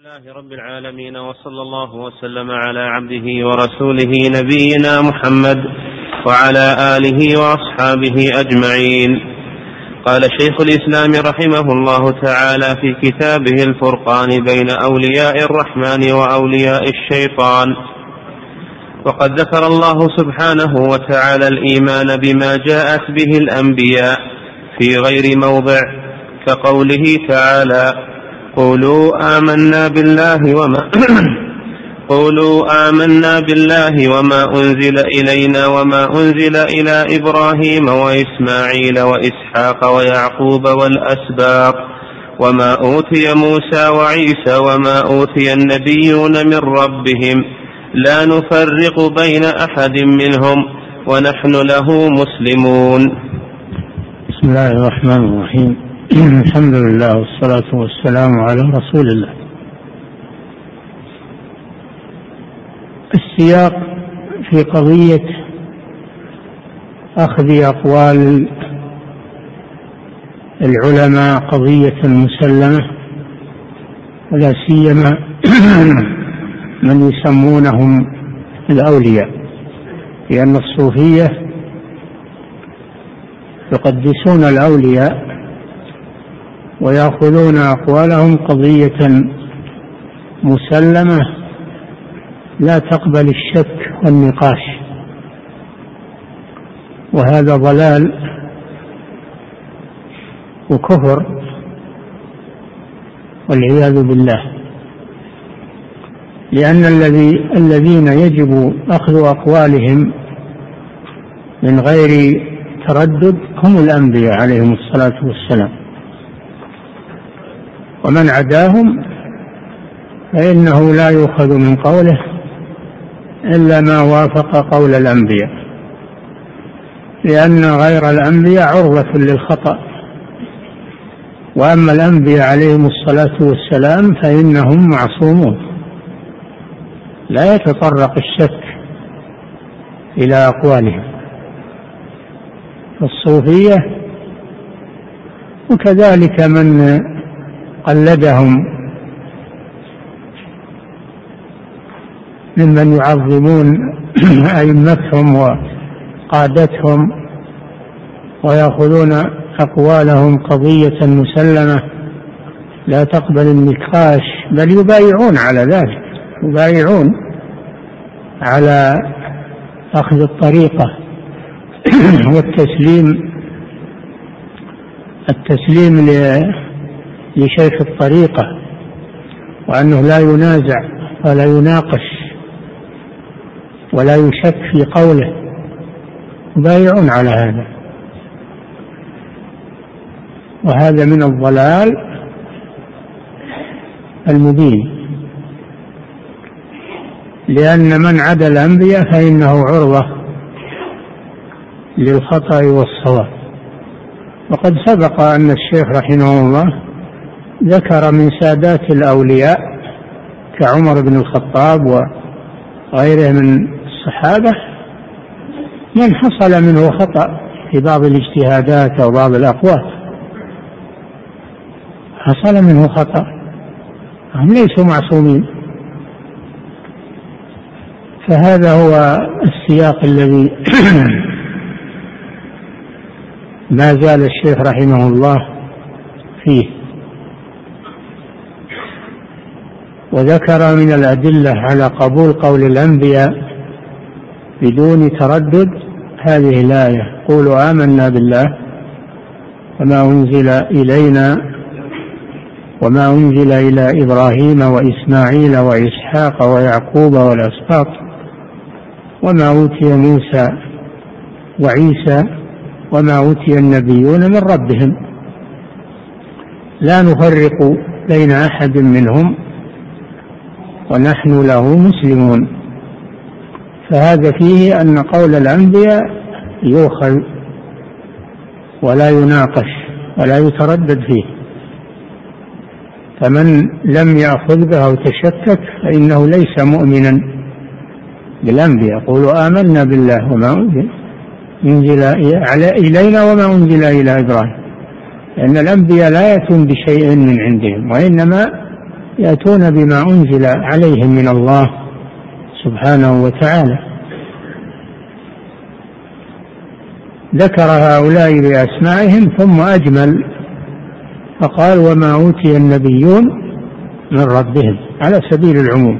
لله رب العالمين، وصلى الله وسلم على عبده ورسوله نبينا محمد وعلى آله وأصحابه أجمعين. قال شيخ الإسلام رحمه الله تعالى في كتابه الفرقان بين أولياء الرحمن وأولياء الشيطان: وقد ذكر الله سبحانه وتعالى الإيمان بما جاءت به الأنبياء في غير موضع، كقوله تعالى: قولوا آمنا بالله وما أنزل إلينا وما أنزل إلى إبراهيم وإسماعيل وإسحاق ويعقوب والأسباط وما أوتي موسى وعيسى وما أوتي النبيون من ربهم لا نفرق بين أحد منهم ونحن له مسلمون. بسم الله الرحمن الرحيم. الحمد لله والصلاة والسلام على رسول الله. السياق في قضية أخذ أقوال العلماء قضية مسلمة، ولا سيما من يسمونهم الأولياء، لأن الصوفية يقدسون الأولياء ويأخذون أقوالهم قضية مسلمة لا تقبل الشك والنقاش، وهذا ضلال وكفر والعياذ بالله، لأن الذين يجب أخذ أقوالهم من غير تردد هم الأنبياء عليهم الصلاة والسلام، ومن عداهم فإنه لا يؤخذ من قوله إلا ما وافق قول الأنبياء، لأن غير الأنبياء عرضة للخطأ، وأما الأنبياء عليهم الصلاة والسلام فإنهم معصومون لا يتطرق الشك إلى أقوالهم. الصوفية وكذلك من قلدهم ممن يعظمون أئمتهم وقادتهم ويأخذون أقوالهم قضية مسلمة لا تقبل النقاش، بل يبايعون على ذلك، يبايعون على أخذ الطريقة والتسليم لشيخ الطريقة، وأنه لا ينازع ولا يناقش ولا يشك في قوله، يبايعون على هذا، وهذا من الضلال المبين، لأن من عدا الأنبياء فإنه عرضة للخطأ والصواب. وقد سبق أن الشيخ رحمه الله ذكر من سادات الأولياء كعمر بن الخطاب وغيره من الصحابة من حصل منه خطأ في بعض الاجتهادات أو بعض الأقوال، حصل منه خطأ، هم ليسوا معصومين. فهذا هو السياق الذي ما زال الشيخ رحمه الله فيه، وذكر من الأدلة على قبول قول الأنبياء بدون تردد هذه الآية: قولوا آمنا بالله وما أنزل إلينا وما أنزل إلى إبراهيم وإسماعيل وإسحاق ويعقوب والأسباط وما أوتي موسى وعيسى وما أوتي النبيون من ربهم لا نفرق بين أحد منهم ونحن له مسلمون. فهذا فيه أن قول الأنبياء يؤخذ ولا يناقش ولا يتردد فيه، فمن لم يأخذ به أو تشكك فإنه ليس مؤمنا بالأنبياء. قولوا آمنا بالله وما أنزل إلينا وما أنزل إلى إبراهيم، لأن الأنبياء لا يأتون بشيء من عندهم، وإنما يأتون بما أنزل عليهم من الله سبحانه وتعالى. ذكر هؤلاء بأسمائهم ثم أجمل فقال وما أوتي النبيون من ربهم على سبيل العموم.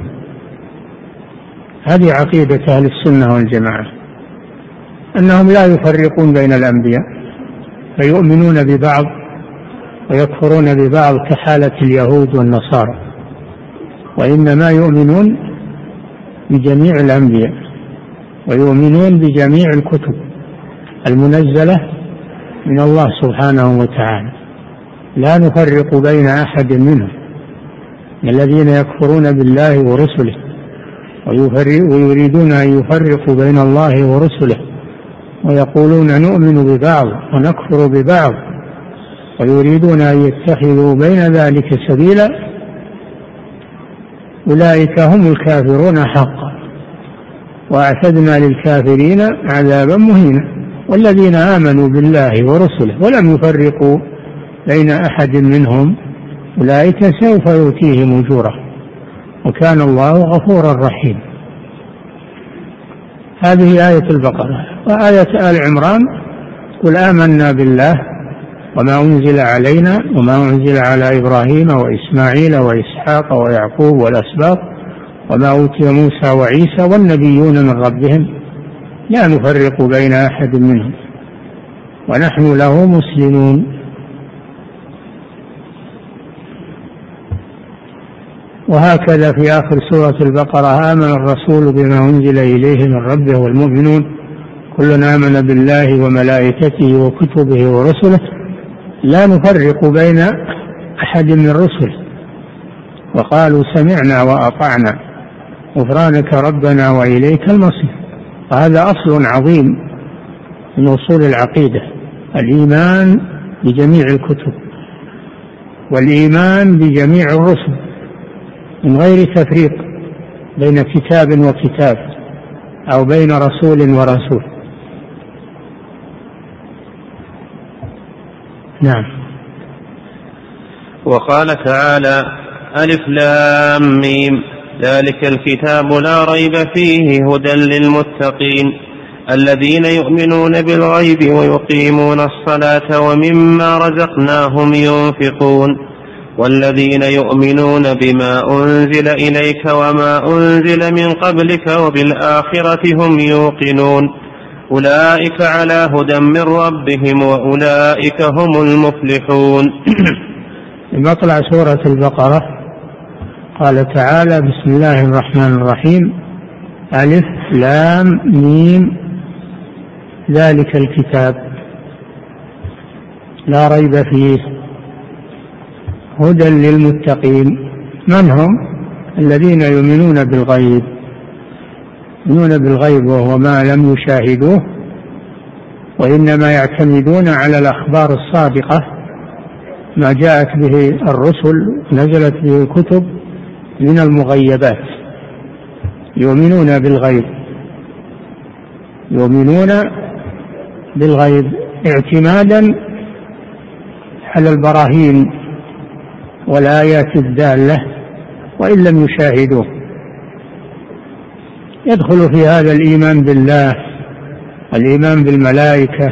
هذه عقيدة أهل السنة والجماعة، أنهم لا يفرقون بين الأنبياء فيؤمنون ببعض ويكفرون ببعض كحالة اليهود والنصارى، وإنما يؤمنون بجميع الأنبياء ويؤمنون بجميع الكتب المنزلة من الله سبحانه وتعالى، لا نفرق بين أحد منهم. الذين يكفرون بالله ورسله ويريدون أن يفرقوا بين الله ورسله ويقولون نؤمن ببعض ونكفر ببعض ويريدون أن يتخذوا بين ذلك سبيلا، أولئك هم الكافرون حقا، وأعتدنا للكافرين عذابا مهينا. والذين آمنوا بالله ورسله ولم يفرقوا بين أحد منهم أولئك سوف يؤتيهم أجورهم وكان الله غفورا رحيما. هذه آية البقرة. وآية آل عمران قل آمنا بالله وما أنزل علينا وما أنزل على إبراهيم وإسماعيل وإسحاق ويعقوب والأسباط وما أوتي موسى وعيسى والنبيون من ربهم لا نفرق بين أحد منهم ونحن له مسلمون. وهكذا في آخر سورة البقرة آمن الرسول بما أنزل إليه من ربه والمؤمنون كل آمن بالله وملائكته وكتبه ورسله لا نفرق بين أحد من رسله وقالوا سمعنا وأطعنا غفرانك ربنا وإليك المصير. وهذا أصل عظيم من أصول العقيدة، الإيمان بجميع الكتب والإيمان بجميع الرسل من غير تفريق بين كتاب وكتاب أو بين رسول ورسول. نعم. وقال تعالى ألف لام ميم ذلك الكتاب لا ريب فيه هدى للمتقين الذين يؤمنون بالغيب ويقيمون الصلاة ومما رزقناهم ينفقون والذين يؤمنون بما أنزل إليك وما أنزل من قبلك وبالآخرة هم يوقنون أولئك على هدى من ربهم وأولئك هم المفلحون. مطلع سورة البقرة قال تعالى بسم الله الرحمن الرحيم ألف لام ميم ذلك الكتاب لا ريب فيه هدى للمتقين. من هم؟ الذين يؤمنون بالغيب، يؤمنون بالغيب وهو ما لم يشاهدوه وإنما يعتمدون على الأخبار الصادقة ما جاءت به الرسل نزلت به الكتب من المغيبات. يؤمنون بالغيب، يؤمنون بالغيب اعتمادا على البراهين والآيات الدالة وإن لم يشاهدوه. يدخل في هذا الإيمان بالله، الإيمان بالملائكة،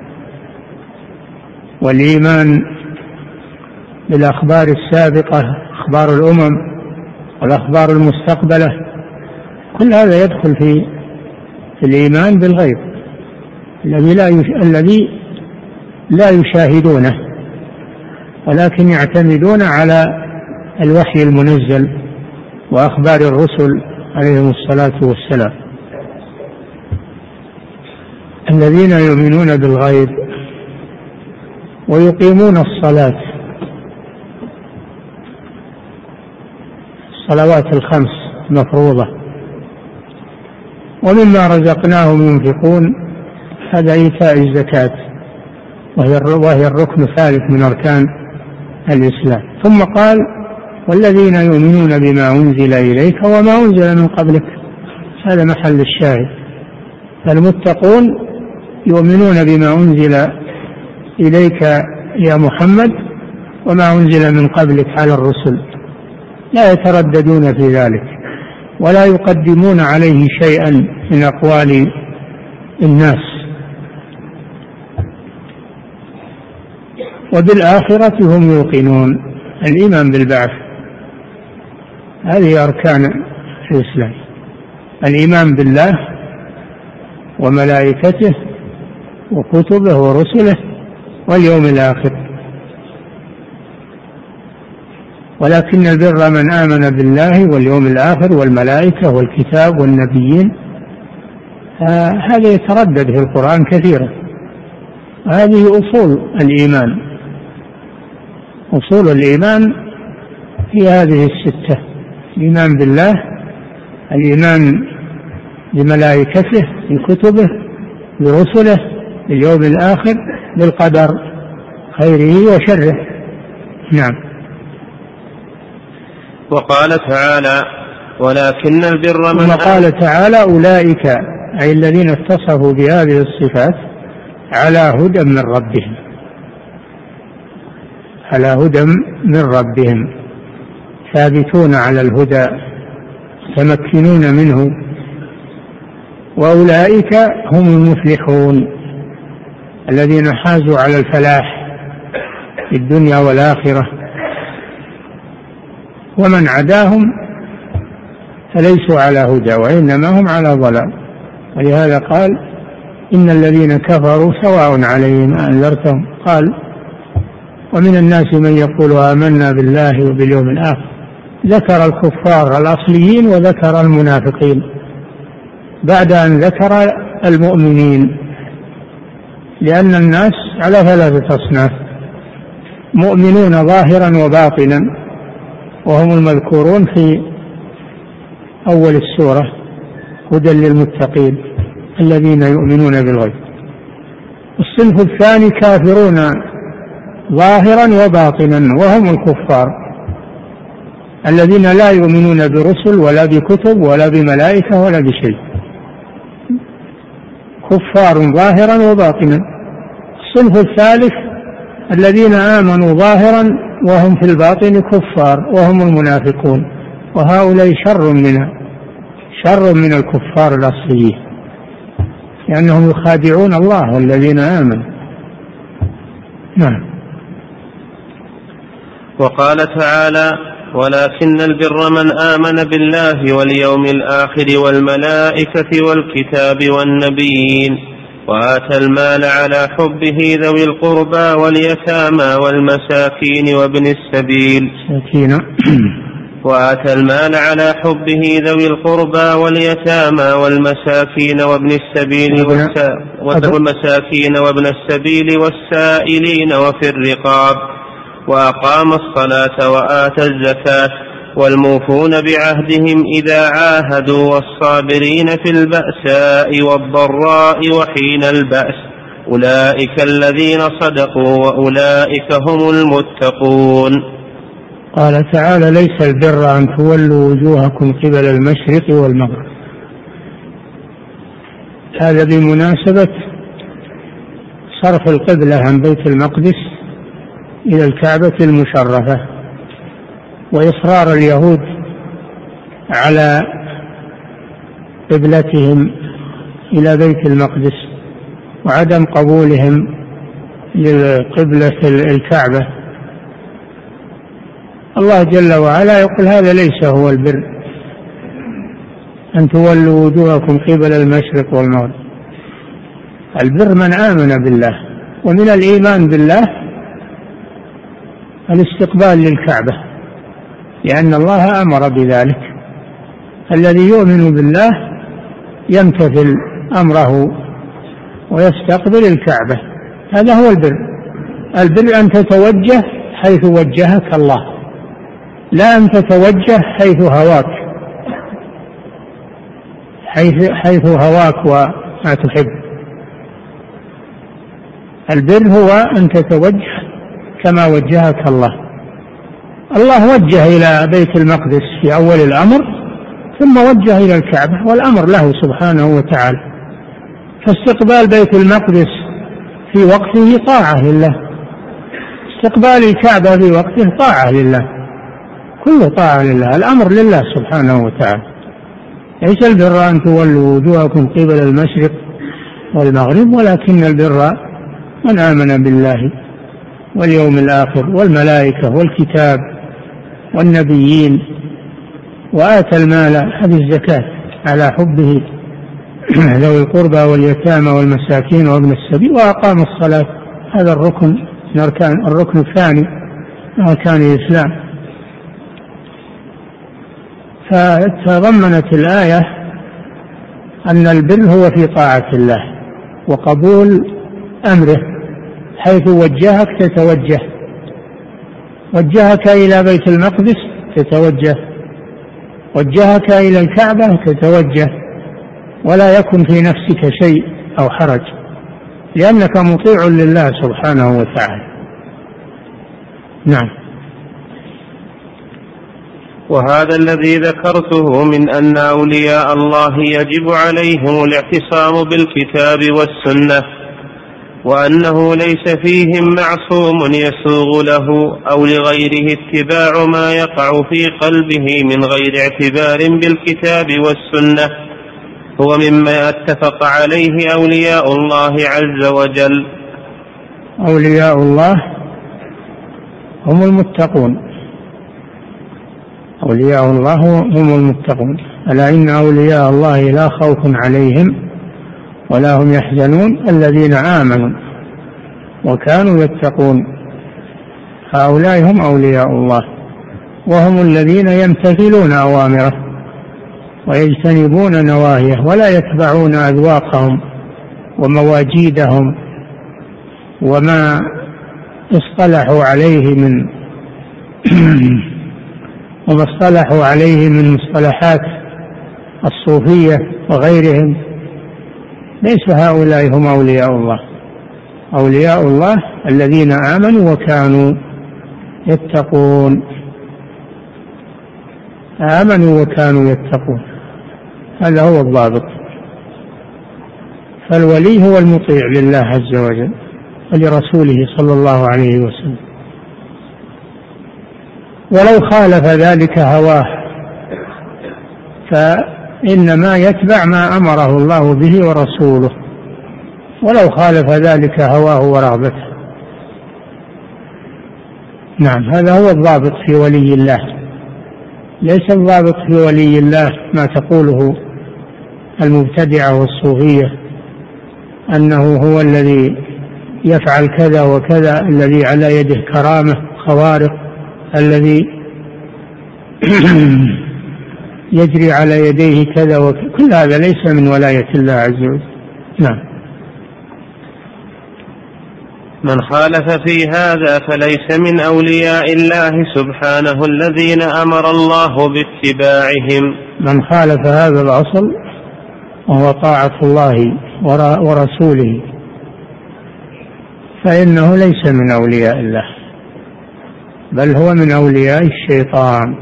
والإيمان بالأخبار السابقة، أخبار الأمم والأخبار المستقبلة، كل هذا يدخل في الإيمان بالغيب الذي لا يشاهدونه ولكن يعتمدون على الوحي المنزل وأخبار الرسل عليهم الصلاة والسلام. الذين يؤمنون بالغيب ويقيمون الصلاة، الصلوات الخمس مفروضة، ومما رزقناهم ينفقون، هذا إيتاء الزكاة وهي الركن الثالث من أركان الإسلام. ثم قال والذين يؤمنون بما أنزل إليك وما أنزل من قبلك، هذا محل الشاهد. فالمتقون يؤمنون بما أنزل إليك يا محمد وما أنزل من قبلك على الرسل لا يترددون في ذلك ولا يقدمون عليه شيئا من أقوال الناس. وبالآخرة هم يوقنون. الإيمان بالبعث هذه أركان الإسلام: الإيمان بالله وملائكته وكتبه ورسله واليوم الآخر. ولكن البر من آمن بالله واليوم الآخر والملائكة والكتاب والنبيين. هذا يتردد في القرآن كثيرا. هذه أصول الإيمان. أصول الإيمان هي هذه الستة: الإيمان بالله، الإيمان بملائكته بكتبه برسله باليوم الآخر بالقدر خيره وشره. نعم. وقال تعالى: ولكن البر من قال تعالى: أولئك أي الذين اتصفوا بهذه الصفات على هدى من ربهم، على هدى من ربهم، ثابتون على الهدى متمكنون منه، وأولئك هم المفلحون الذين حازوا على الفلاح في الدنيا والآخرة. ومن عداهم فليسوا على هدى وإنما هم على ضلال. ولهذا قال: إن الذين كفروا سواء عليهم أنذرتهم. قال: ومن الناس من يقول آمنا بالله وباليوم الآخر. ذكر الكفار الأصليين وذكر المنافقين بعد أن ذكر المؤمنين، لأن الناس على ثلاثة أصناف: مؤمنون ظاهرا وباطنا، وهم المذكورون في أول السورة: هدى للمتقين الذين يؤمنون بالغيب. الصنف الثاني كافرون ظاهرا وباطنا، وهم الكفار الذين لا يؤمنون برسل ولا بكتب ولا بملائكة ولا بشيء، كفار ظاهرا وباطنا. الصنف الثالث الذين آمنوا ظاهرا وهم في الباطن كفار، وهم المنافقون، وهؤلاء شر من الكفار الأصليين، لأنهم يخادعون الله والذين آمنوا. نعم. وقال تعالى: ولكن البر من آمن بالله واليوم الآخر والملائكة والكتاب والنبيين وآتى المال على حبه ذوي القربى واليتامى والمساكين وابن السبيل وآتى المال على حبه ذوي القربى واليتامى والمساكين وابن السبيل والسائلين وفي الرقاب وأقام الصلاة وآتى الزكاة والموفون بعهدهم إذا عاهدوا والصابرين في البأساء والضراء وحين البأس أولئك الذين صدقوا وأولئك هم المتقون. قال تعالى: ليس البر أن تولوا وجوهكم قبل المشرق والمغرب. هذا بمناسبة صرف القبلة عن بيت المقدس إلى الكعبة المشرفة، وإصرار اليهود على قبلتهم إلى بيت المقدس وعدم قبولهم للقبلة الكعبة. الله جل وعلا يقول: هذا ليس هو البر أن تولوا وجوهكم قبل المشرق والمغرب. البر من آمن بالله، ومن الإيمان بالله الاستقبال للكعبة، لأن الله أمر بذلك. الذي يؤمن بالله يمتثل أمره ويستقبل الكعبة، هذا هو البر. البر أن تتوجه حيث وجهك الله، لا أن تتوجه حيث هواك، حيث هواك وما تحب. البر هو أن تتوجه كما وجهك الله. الله وجه إلى بيت المقدس في أول الأمر، ثم وجه إلى الكعبة، والأمر له سبحانه وتعالى. فاستقبال بيت المقدس في وقته طاعة لله، استقبال الكعبة في وقته طاعة لله. كله طاعة لله، الأمر لله سبحانه وتعالى. ليس البر أن تولوا وجوهكم قبل المشرق والمغرب، ولكن البر من آمن بالله واليوم الآخر والملائكة والكتاب والنبيين وآتى المال، هذه الزكاة على حبه ذوي القربى واليتامى والمساكين وابن السبيل، وأقام الصلاة. هذا الركن من أركان، الركن الثاني من أركان الإسلام. فتضمنت الآية أن البر هو في طاعة الله وقبول أمره، حيث وجهك تتوجه، وجهك إلى بيت المقدس تتوجه، وجهك إلى الكعبة تتوجه، ولا يكن في نفسك شيء أو حرج، لأنك مطيع لله سبحانه وتعالى. نعم. وهذا الذي ذكرته من أن أولياء الله يجب عليهم الاعتصام بالكتاب والسنة، وأنه ليس فيهم معصوم يسوغ له أو لغيره اتباع ما يقع في قلبه من غير اعتبار بالكتاب والسنة، هو مما اتفق عليه أولياء الله عز وجل. أولياء الله هم المتقون، أولياء الله هم المتقون. ألا إن أولياء الله لا خوف عليهم ولا هم يحزنون الذين آمنوا وكانوا يتقون. هؤلاء هم أولياء الله، وهم الذين يمتثلون أوامره ويجتنبون نواهيه، ولا يتبعون أذواقهم ومواجيدهم وما اصطلحوا عليه وما اصطلحوا عليه من مصطلحات الصوفية وغيرهم. ليس هؤلاء هم أولياء الله. أولياء الله الذين آمنوا وكانوا يتقون، آمنوا وكانوا يتقون، هذا هو الضابط. فالولي هو المطيع لله عز وجل ولرسوله صلى الله عليه وسلم، ولو خالف ذلك هواه فإنما يتبع ما أمره الله به ورسوله، ولو خالف ذلك هواه ورغبته. نعم، هذا هو الضابط في ولي الله. ليس الضابط في ولي الله ما تقوله المبتدعة والصوفية، أنه هو الذي يفعل كذا وكذا، الذي على يده كرامة خوارق، الذي يجري على يديه كذا وكذا، كل هذا ليس من ولاية الله عز وجل. نعم. من خالف في هذا فليس من أولياء الله سبحانه الذين أمر الله باتباعهم. من خالف هذا الأصل وهو طاعة الله ورسوله فإنه ليس من أولياء الله، بل هو من أولياء الشيطان.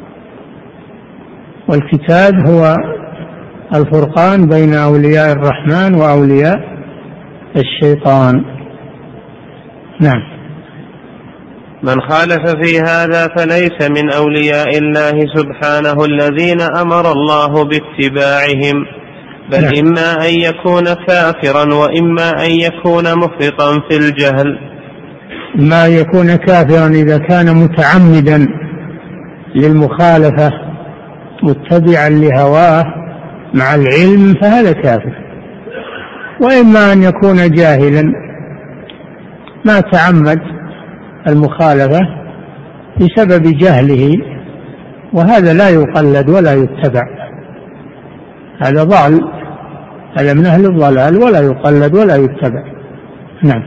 والكتاب هو الفرقان بين أولياء الرحمن وأولياء الشيطان. نعم. من خالف في هذا فليس من أولياء الله سبحانه الذين أمر الله باتباعهم، بل نعم. إما أن يكون كافرا وإما أن يكون مفرطا في الجهل. ما يكون كافرا إذا كان متعمدا للمخالفة متبعا لهواه مع العلم فهذا كافر، وإما أن يكون جاهلا ما تعمد المخالفة بسبب جهله، وهذا لا يقلد ولا يتبع، هذا ضال، هذا من أهل الضلال، ولا يقلد ولا يتبع. نعم.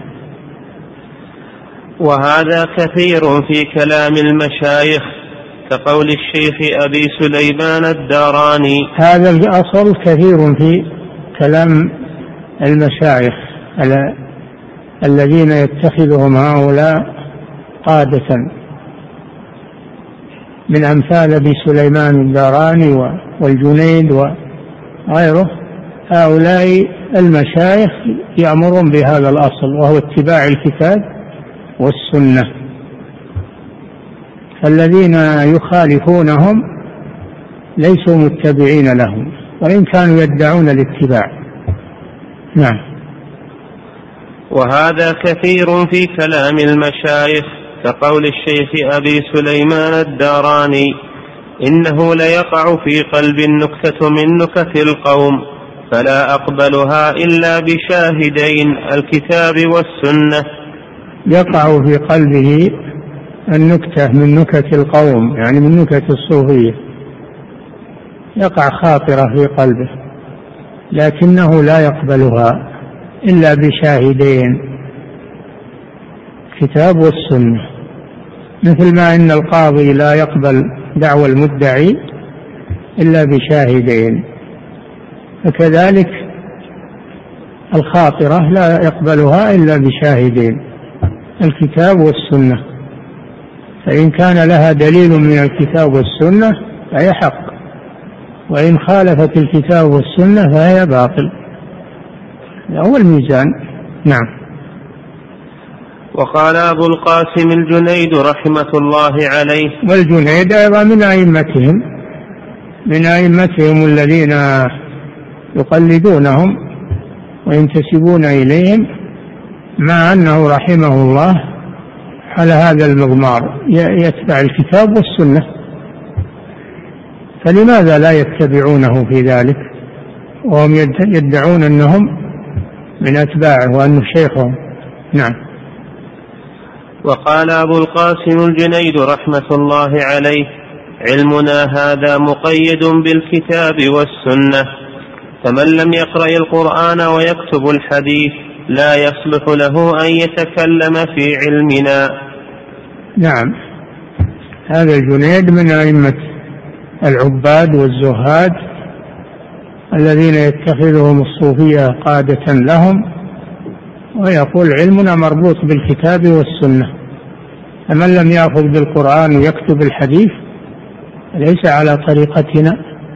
وهذا كثير في كلام المشايخ كقول الشيخ أبي سليمان الداراني. هذا الأصل كثير في كلام المشايخ الذين يتخذهم هؤلاء قادة، من أمثال أبي سليمان الداراني والجنيد وغيره. هؤلاء المشايخ يأمرون بهذا الأصل، وهو اتباع الكتاب والسنة. فالذين يخالفونهم ليسوا متبعين لهم وإن كانوا يدعون الاتباع. نعم. وهذا كثير في كلام المشايخ كقول الشيخ أبي سليمان الداراني: إنه ليقع في قلب النكتة من نكت القوم فلا أقبلها إلا بشاهدين، الكتاب والسنة. يقع في قلبه النكتة من نكت القوم، يعني من نكت الصوفية، يقع خاطرة في قلبه لكنه لا يقبلها إلا بشاهدين، الكتاب والسنة. مثل ما إن القاضي لا يقبل دعوى المدعي إلا بشاهدين، فكذلك الخاطرة لا يقبلها إلا بشاهدين، الكتاب والسنة. فإن كان لها دليل من الكتاب والسنة فهي حق، وإن خالفت الكتاب والسنة فهي باطل. هو الميزان. نعم. وقال أبو القاسم الجنيد رحمة الله عليه، والجنيد أيضا من أئمتهم الذين يقلدونهم وينتسبون إليهم، مع أنه رحمه الله على هذا المضمار يتبع الكتاب والسنة، فلماذا لا يتبعونه في ذلك وهم يدعون أنهم من أتباعه وأنه شيخهم؟ نعم. وقال أبو القاسم الجنيد رحمة الله عليه: علمنا هذا مقيد بالكتاب والسنة، فمن لم يقرأ القرآن ويكتب الحديث لا يصلح له أن يتكلم في علمنا. نعم. هذا الجنيد من أئمة العباد والزهاد الذين يتخذهم الصوفية قادة لهم، ويقول علمنا مربوط بالكتاب والسنة، فمن لم يأخذ بالقرآن ويكتب الحديث ليس على طريقتنا.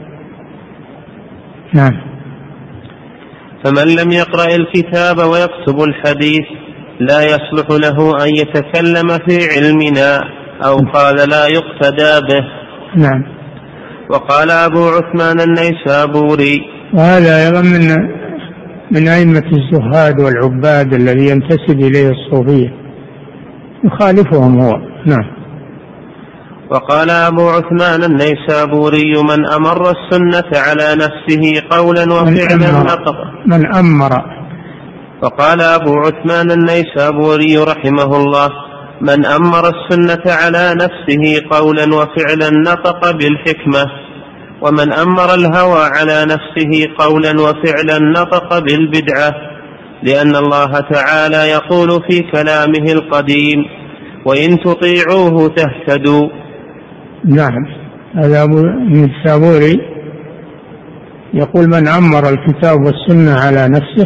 نعم. فمن لم يقرأ الكتاب ويكتب الحديث لا يصلح له أن يتكلم في علمنا، أو قال لا يقتدى به. نعم. وقال أبو عثمان النيسابوري، وهذا أيضا من أئمة الزهاد والعباد الذي ينتسب إليه الصوفية، يخالفهم هو. نعم. وقال أبو عثمان النيسابوري: من أمر السنة على نفسه قولا وفعلا نطق. من أمر. وقال أبو عثمان النيسابوري رحمه الله: من أمر السنة على نفسه قولا وفعلا نطق بالحكمة، ومن أمر الهوى على نفسه قولا وفعلا نطق بالبدعة، لأن الله تعالى يقول في كلامه القديم: وإن تطيعوه تهتدوا. نعم. هذا أبو النيسابوري يقول: من أمر الكتاب والسنة على نفسه،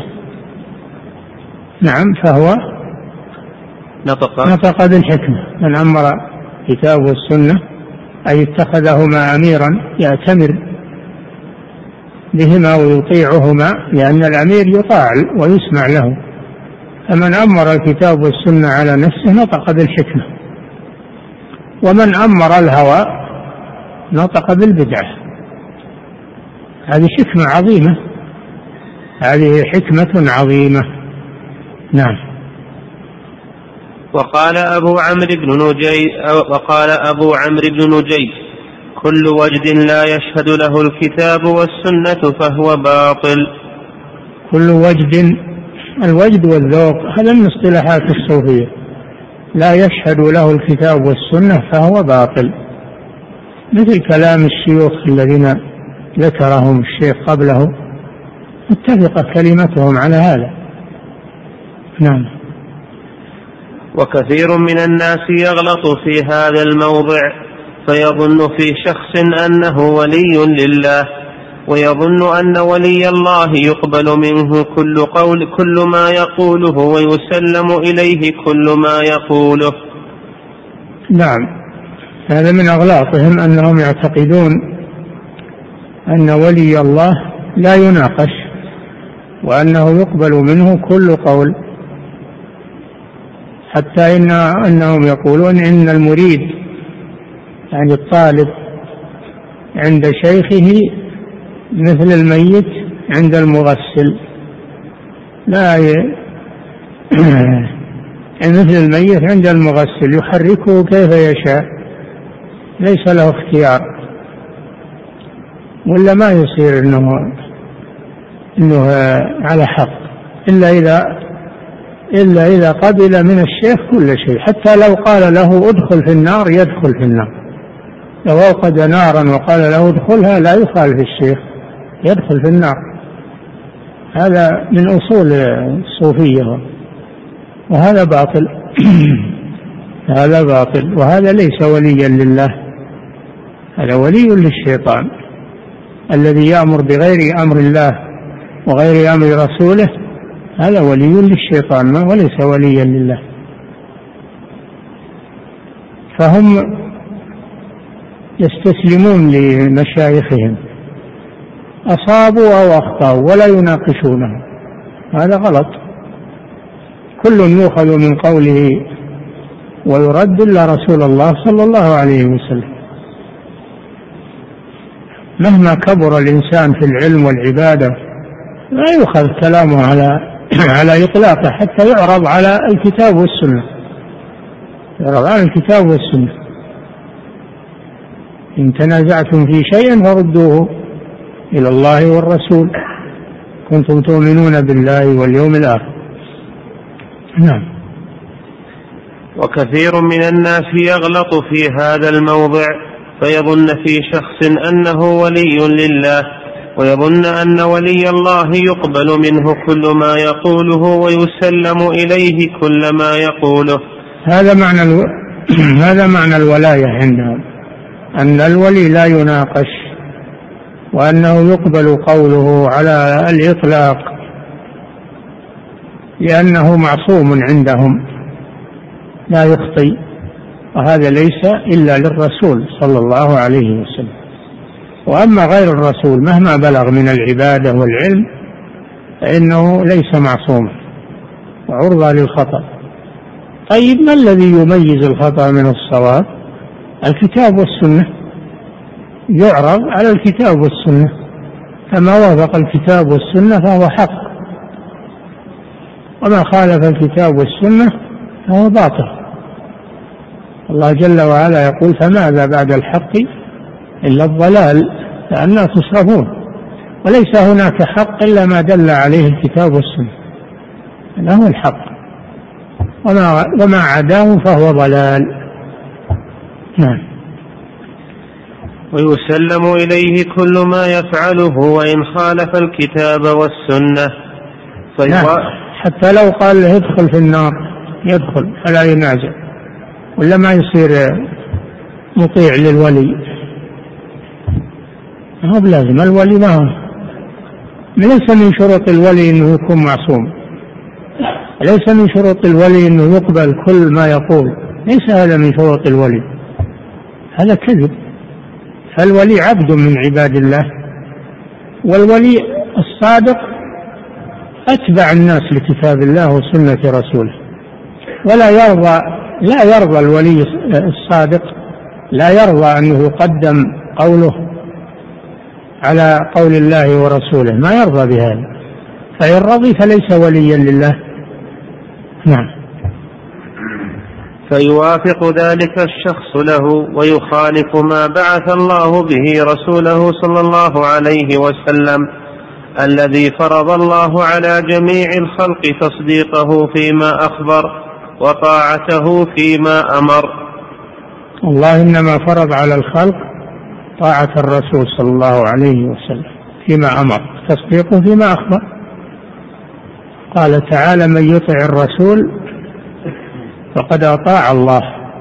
نعم، فهو نطق بالحكمة. من أمر الكتاب والسنة أي اتخذهما أميرا يأتمر بهما ويطيعهما، لأن الأمير يطاع ويسمع له. فمن أمر الكتاب والسنة على نفسه نطق بالحكمة، ومن أمر الهوى نطق بالبدعة. هذه حكمة عظيمة، هذه حكمة عظيمة. نعم. وقال أبو عمرو بن نجي: كل وجد لا يشهد له الكتاب والسنة فهو باطل. كل وجد، الوجد والذوق هذا من اصطلاحات الصوفية، لا يشهد له الكتاب والسنة فهو باطل، مثل كلام الشيوخ الذين ذكرهم الشيخ قبله، اتفق كلمتهم على هذا. نعم. وكثير من الناس يغلط في هذا الموضع فيظن في شخص أنه ولي لله، ويظن أن ولي الله يقبل منه كل ما يقوله ويسلم إليه كل ما يقوله. نعم. هذا من أغلاطهم أنهم يعتقدون أن ولي الله لا يناقش، وأنه يقبل منه كل قول، حتى أنهم يقولون إن المريد يعني الطالب عند شيخه مثل الميت عند المغسل، لا مثل الميت عند المغسل يحركه كيف يشاء، ليس له اختيار، ولا ما يصير إنه على حق إلا إذا قبل من الشيخ كل شيء. حتى لو قال له ادخل في النار يدخل في النار، لو أوقد نارا وقال له ادخلها لا يخالف الشيخ، يدخل في النار. هذا من أصول الصوفية، وهذا باطل. هذا باطل، وهذا ليس وليا لله، هذا ولي للشيطان الذي يأمر بغير أمر الله وغير أمر رسوله، هذا ولي للشيطان وليس وليا لله. فهم يستسلمون لمشايخهم، أصابوا أو أخطأوا ولا يناقشونه، هذا غلط. كل يؤخذ من قوله ويرد إلا رسول الله صلى الله عليه وسلم. مهما كبر الإنسان في العلم والعبادة لا يؤخذ كلامه على إطلاقه، حتى يعرض على الكتاب والسنة، يعرض على الكتاب والسنة. إن تنازعتم في شيء فردوه إلى الله والرسول كنتم تؤمنون بالله واليوم الآخر. نعم. وكثير من الناس يغلط في هذا الموضع، فيظن في شخص أنه ولي لله، ويظن أن ولي الله يقبل منه كل ما يقوله ويسلم إليه كل ما يقوله. هذا معنى الولاية عندهم، أن الولي لا يناقش، وأنه يقبل قوله على الإطلاق، لأنه معصوم عندهم لا يخطئ، وهذا ليس إلا للرسول صلى الله عليه وسلم. وأما غير الرسول مهما بلغ من العبادة والعلم فإنه ليس معصوما وعرضة للخطأ. طيب ما الذي يميز الخطأ من الصواب؟ الكتاب والسنة، يعرض على الكتاب والسنة، فما وافق الكتاب والسنة فهو حق، وما خالف الكتاب والسنة فهو باطل. الله جل وعلا يقول فماذا بعد الحق إلا الضلال، فأنى تصرفون، وليس هناك حق إلا ما دل عليه الكتاب والسنة، هذا هو الحق، وما عداه فهو ضلال. نعم. ويسلم إليه كل ما يفعله وإن خالف الكتاب والسنة. نعم. حتى لو قال له ادخل في النار يدخل فلا ينازع، ولا ما يصير مطيع للولي، هو بلازم الولي ما هو ليس من شروط الولي انه يكون معصوم، ليس من شروط الولي انه يقبل كل ما يقول، ليس هذا من شروط الولي، هذا كذب. فالولي عبد من عباد الله، والولي الصادق أتبع الناس لكتاب الله وسنة رسوله، لا يرضى الولي الصادق، لا يرضى أنه يقدم قوله على قول الله ورسوله، ما يرضى بهذا، فإن رضي فليس وليا لله. نعم. فيوافق ذلك الشخص له ويخالف ما بعث الله به رسوله صلى الله عليه وسلم، الذي فرض الله على جميع الخلق تصديقه فيما أخبر وطاعته فيما أمر. الله إنما فرض على الخلق طاعة الرسول صلى الله عليه وسلم فيما أمر، تصديقه فيما أخبر. قال تعالى من يطع الرسول فقد أطاع الله،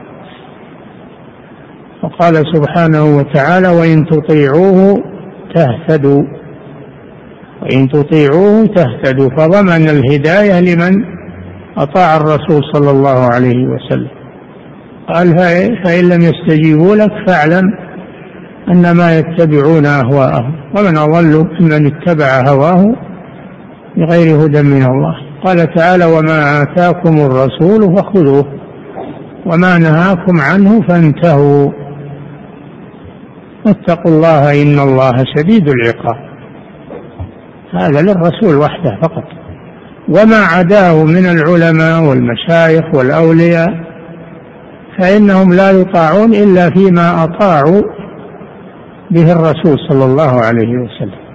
وقال سبحانه وتعالى وإن تطيعوه تهتدوا، وإن تطيعوه تهتدوا، فضمن الهداية لمن أطاع الرسول صلى الله عليه وسلم. قال فإن لم يستجيبوا لك فاعلم أنما يتبعون أهواءهم ومن أضل ممن اتبع هواه بغير هدى من الله. قال تعالى وما آتاكم الرسول فخذوه وما نهاكم عنه فانتهوا. واتقوا الله إن الله شديد العقاب. هذا للرسول وحده فقط، وما عداه من العلماء والمشايخ والأولياء فإنهم لا يطاعون إلا فيما أطاعوا به الرسول صلى الله عليه وسلم.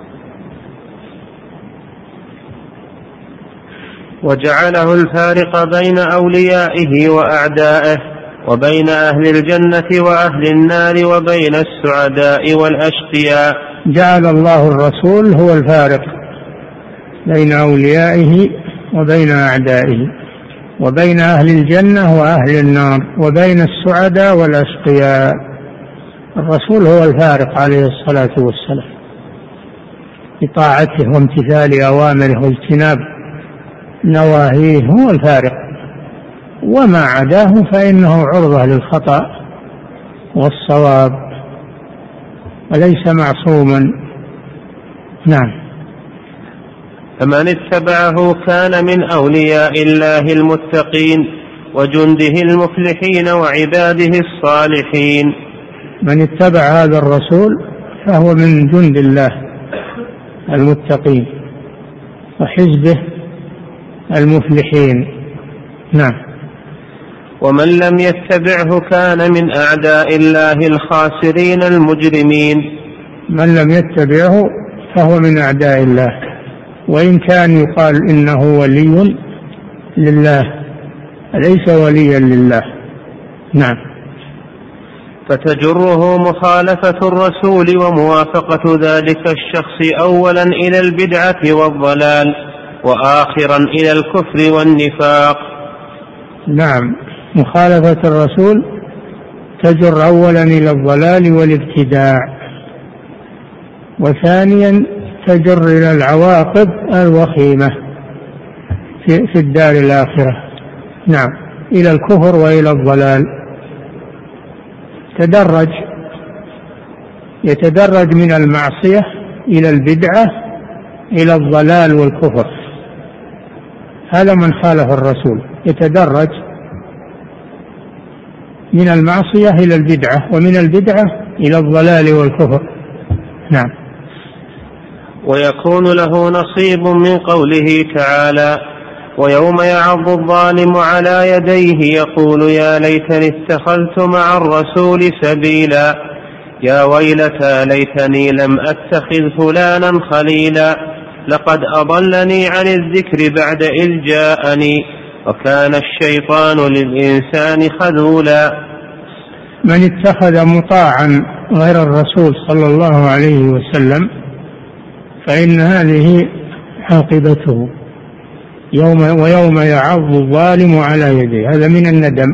وجعله الفارق بين أوليائه وأعدائه، وبين أهل الجنة وأهل النار، وبين السعداء والأشقياء. جعل الله الرسول هو الفارق بين أوليائه وبين أعدائه، وبين أهل الجنة وأهل النار، وبين السعداء والأشقياء. الرسول هو الفارق عليه الصلاة والسلام بطاعته وامتثال أوامره واجتناب نواهيه، هو الفارق، وما عداه فإنه عرضة للخطأ والصواب وليس معصوما. نعم. فمن اتبعه كان من أولياء الله المتقين وجنده المفلحين وعباده الصالحين. من اتبع هذا الرسول فهو من جند الله المتقين وحزبه المفلحين. نعم. ومن لم يتبعه كان من أعداء الله الخاسرين المجرمين. من لم يتبعه فهو من أعداء الله، وإن كان يقال إنه ولي لله ليس وليا لله. نعم. فتجره مخالفة الرسول وموافقة ذلك الشخص أولا إلى البدعة والضلال، وآخرا إلى الكفر والنفاق. نعم. مخالفة الرسول تجر أولا إلى الضلال والابتداع، وثانيا تجر إلى العواقب الوخيمة في الدار الآخرة. نعم. إلى الكفر وإلى الضلال. يتدرج من المعصية إلى البدعة إلى الضلال والكفر. هذا من خالف الرسول، يتدرج من المعصية إلى البدعة، ومن البدعة إلى الضلال والكفر. نعم. ويكون له نصيب من قوله تعالى: ويوم يعض الظالم على يديه يقول يا ليتني اتخذت مع الرسول سبيلا، يا ويلتى ليتني لم أتخذ فلانا خليلا، لقد أضلني عن الذكر بعد إذ جاءني، وكان الشيطان للإنسان خذولا. من اتخذ مطاعا غير الرسول صلى الله عليه وسلم فإن هذه عاقبته ويوم يعض الظالم على يديه. هذا من الندم،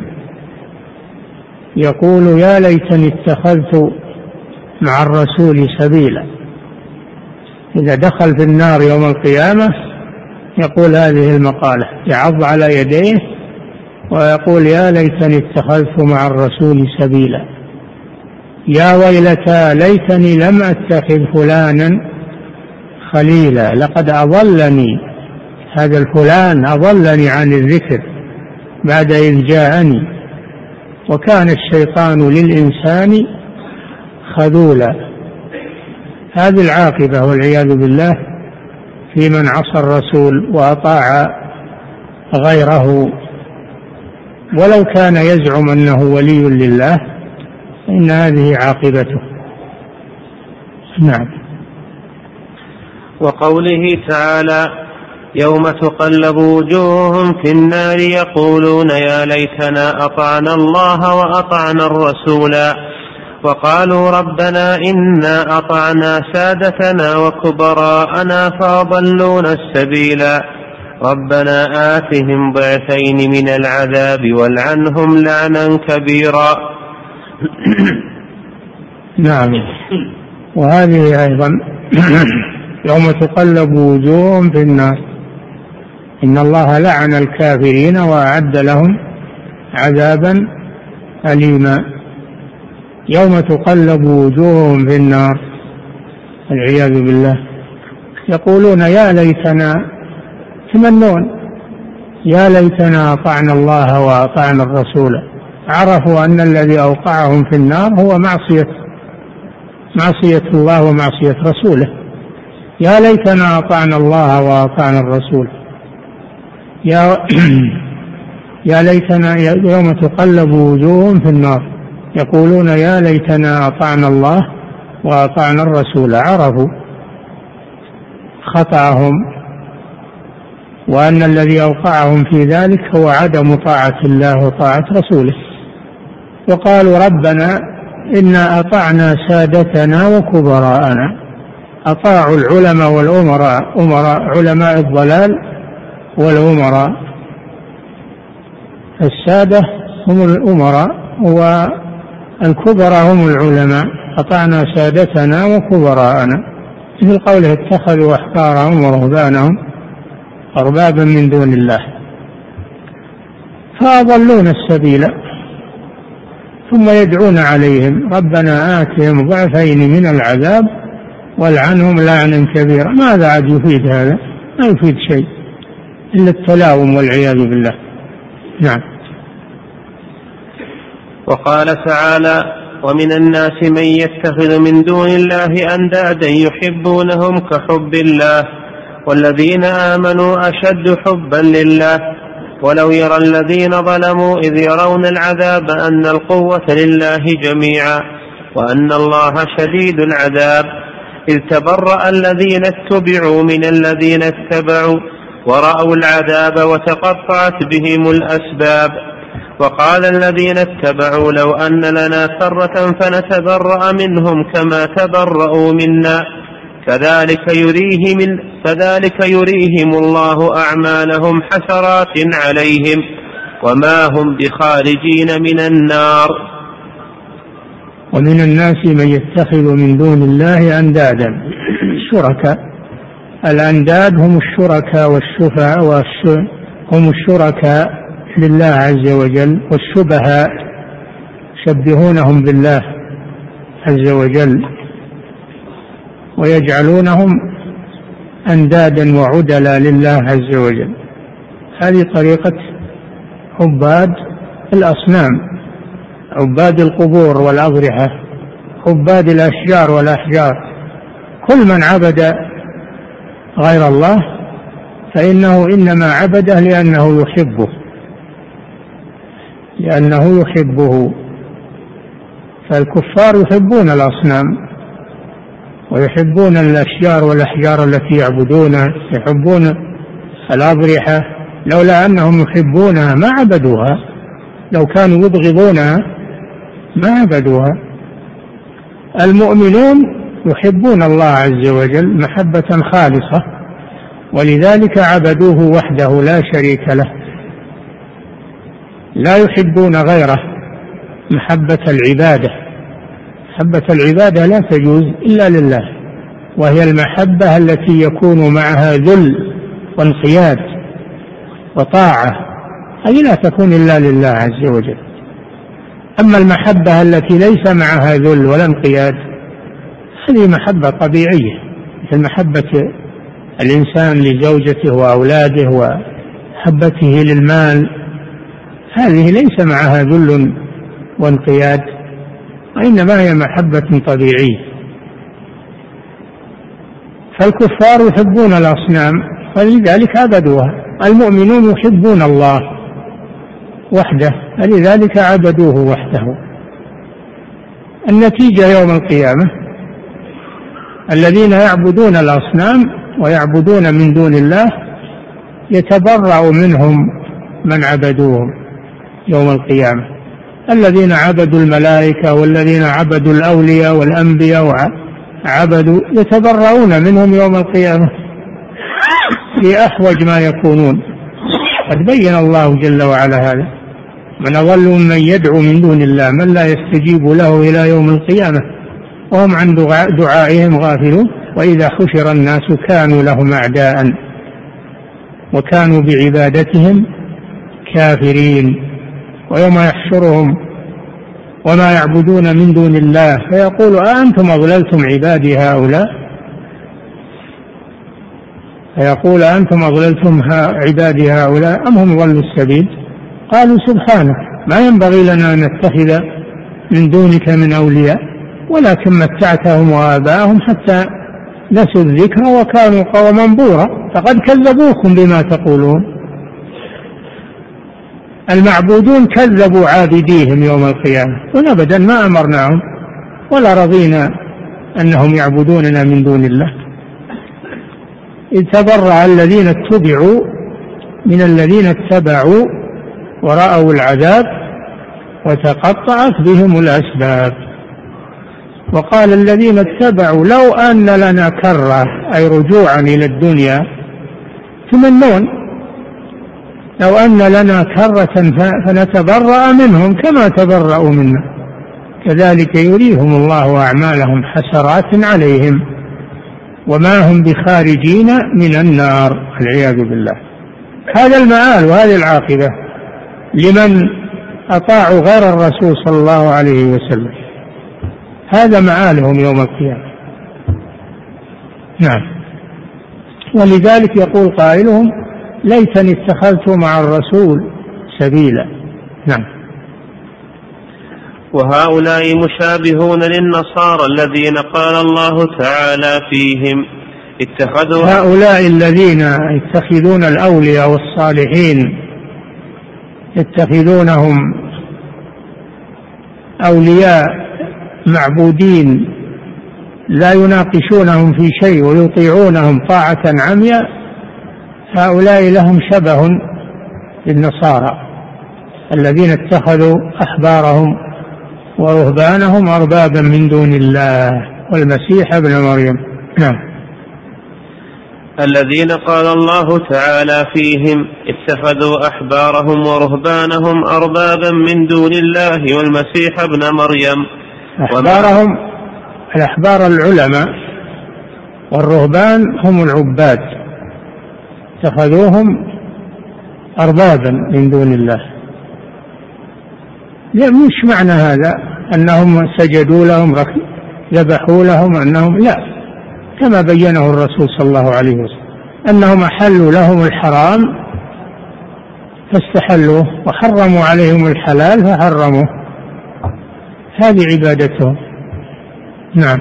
يقول يا ليتني اتخذت مع الرسول سبيلا. إذا دخل في النار يوم القيامة يقول هذه المقالة، يعض على يديه ويقول يا ليتني اتخذت مع الرسول سبيلا، يا ويلتى ليتني لم أتخذ فلانا خليلا، لقد أضلني هذا الفلان، أضلني عن الذكر بعد إذ جاءني، وكان الشيطان للإنسان خذولا. هذه العاقبة والعياذ بالله في من عصى الرسول وأطاع غيره، ولو كان يزعم أنه ولي لله إن هذه عاقبته. نعم. وقوله تعالى: يوم تقلب وجوههم في النار يقولون يا ليتنا أطعنا الله وأطعنا الرسولا، وقالوا ربنا إنا أطعنا سادتنا وكبراءنا فأضلونا السبيلا، ربنا آتهم ضعفين من العذاب والعنهم لعنا كبيرا. نعم. وهذه أيضا يوم تقلب وجوههم في النار، إن الله لعن الكافرين وأعد لهم عذابا أليما. يوم تقلب وجوههم في النار والعياذ بالله يقولون يا ليتنا، يتمنون يا ليتنا أطعنا الله وأطعنا الرسول، عرفوا أن الذي أوقعهم في النار هو معصية معصية الله ومعصية رسوله. يا ليتنا أطعنا الله وأطعنا الرسول. يا ليتنا يوم تقلب وجوههم في النار يقولون يا ليتنا أطعنا الله وأطعنا الرسول. عرفوا خطأهم وأن الذي أوقعهم في ذلك هو عدم طاعة الله وطاعة رسوله، وقالوا ربنا إنا أطعنا سادتنا وكبراءنا. أطاعوا العلماء والأمراء، علماء الضلال والأمراء. السادة هم الأمراء والكبراء هم العلماء. أطعنا سادتنا وكبراءنا، مثل قوله اتخذوا أحبارهم ورهبانهم أربابا من دون الله فأضلون السبيل. ثم يدعون عليهم ربنا آتهم ضعفين من العذاب والعنهم لعنا كبيرا. ماذا عاد يفيد هذا؟ ما يفيد شيء إلا التلاوم والعياذ بالله. نعم. وقال تعالى ومن الناس من يتخذ من دون الله أندادا يحبونهم كحب الله والذين آمنوا أشد حبا لله ولو يرى الذين ظلموا إذ يرون العذاب أن القوة لله جميعا وأن الله شديد العذاب إذ تبرأ الذين اتبعوا من الذين اتبعوا ورأوا العذاب وتقطعت بهم الأسباب وقال الذين اتبعوا لو أن لنا كرة فنتبرأ منهم كما تبرأوا منا كذلك يريهم الله أعمالهم حسرات عليهم وما هم بخارجين من النار. ومن الناس من يتخذ من دون الله أندادا شركاء. الأنداد هم الشركاء والشفعاء هم الشركاء لله عز وجل، والشبهاء يشبهونهم بالله عز وجل ويجعلونهم أندادا وعدلا لله عز وجل. هذه طريقة عباد الأصنام، عباد القبور والأضرحة، عباد الأشجار والأحجار. كل من عبد غير الله فإنه إنما عبده لأنه يحبه. فالكفار يحبون الأصنام ويحبون الأشجار والأحجار التي يعبدونها، يحبون الأضرحة. لولا أنهم يحبونها ما عبدوها، لو كانوا يبغضونها ما عبدوها. المؤمنون يحبون الله عز وجل محبة خالصة ولذلك عبدوه وحده لا شريك له، لا يحبون غيره. محبة العبادة لا تجوز إلا لله، وهي المحبة التي يكون معها ذل وانقياد وطاعة، هذه لا تكون إلا لله عز وجل. أما المحبة التي ليس معها ذل ولا انقياد هذه محبة طبيعية، مثل محبة الإنسان لزوجته وأولاده وحبته للمال، هذه ليس معها ذل وانقياد، وإنما هي محبة طبيعية. فالكفار يحبون الأصنام فلذلك عبدوها، المؤمنون يحبون الله وحده فلذلك عبدوه وحده. النتيجة يوم القيامة الذين يعبدون الأصنام ويعبدون من دون الله يتبرأ منهم من عبدوهم يوم القيامة. الذين عبدوا الملائكة والذين عبدوا الأولياء والأنبياء وعبدوا يتبرؤون منهم يوم القيامة في أحوج ما يكونون. قد بين الله جل وعلا هذا: من أضل ممن يدعو من دون الله من لا يستجيب له إلى يوم القيامة وهم عن دعائهم غافلون وإذا حشر الناس كانوا لهم أعداء وكانوا بعبادتهم كافرين. ويوم يحشرهم وما يعبدون من دون الله فيقول أأنتم أضللتم عبادي هؤلاء أم هم ضلوا السبيل؟ قالوا سبحانك ما ينبغي لنا أن نتخذ من دونك من أولياء ولكن متعتهم وآباءهم حتى نسوا الذكر وكانوا قوما بورا، فقد كذبوكم بما تقولون. المعبودون كذبوا عابديهم يوم القيامة، وأبدا ما أمرناهم ولا رضينا أنهم يعبدوننا من دون الله. إذ تبرأ الذين اتبعوا من الذين اتبعوا ورأوا العذاب وتقطعت بهم الأسباب. وقال الذين اتبعوا لو أن لنا كرة، أي رجوعا إلى الدنيا، تمنون لو أن لنا كرة فنتبرأ منهم كما تبرأوا منا كذلك يريهم الله أعمالهم حسرات عليهم وما هم بخارجين من النار، والعياذ بالله. هذا المآل وهذه العاقبة لمن أطاعوا غير الرسول صلى الله عليه وسلم، هذا مآلهم يوم القيامة. نعم. ولذلك يقول قائلهم ليتني اتخذت مع الرسول سبيلا. نعم. وهؤلاء مشابهون للنصارى الذين قال الله تعالى فيهم اتخذوا، هؤلاء الذين يتخذون الأولياء والصالحين يتخذونهم أولياء معبودين لا يناقشونهم في شيء ويطيعونهم طاعة عمياء، هؤلاء لهم شبه بالنصارى الذين اتخذوا أحبارهم ورهبانهم أربابا من دون الله والمسيح ابن مريم. نعم. الذين قال الله تعالى فيهم اتخذوا أحبارهم ورهبانهم أربابا من دون الله والمسيح ابن مريم. أحبارهم الأحبار العلماء، والرهبان هم العباد، اتخذوهم أربابا من دون الله. مش معنى هذا أنهم سجدوا لهم ذبحوا لهم، أنهم لا، كما بينه الرسول صلى الله عليه وسلم أنهم أحلوا لهم الحرام فاستحلوه وحرموا عليهم الحلال فحرموه، هذه عبادتهم. نعم.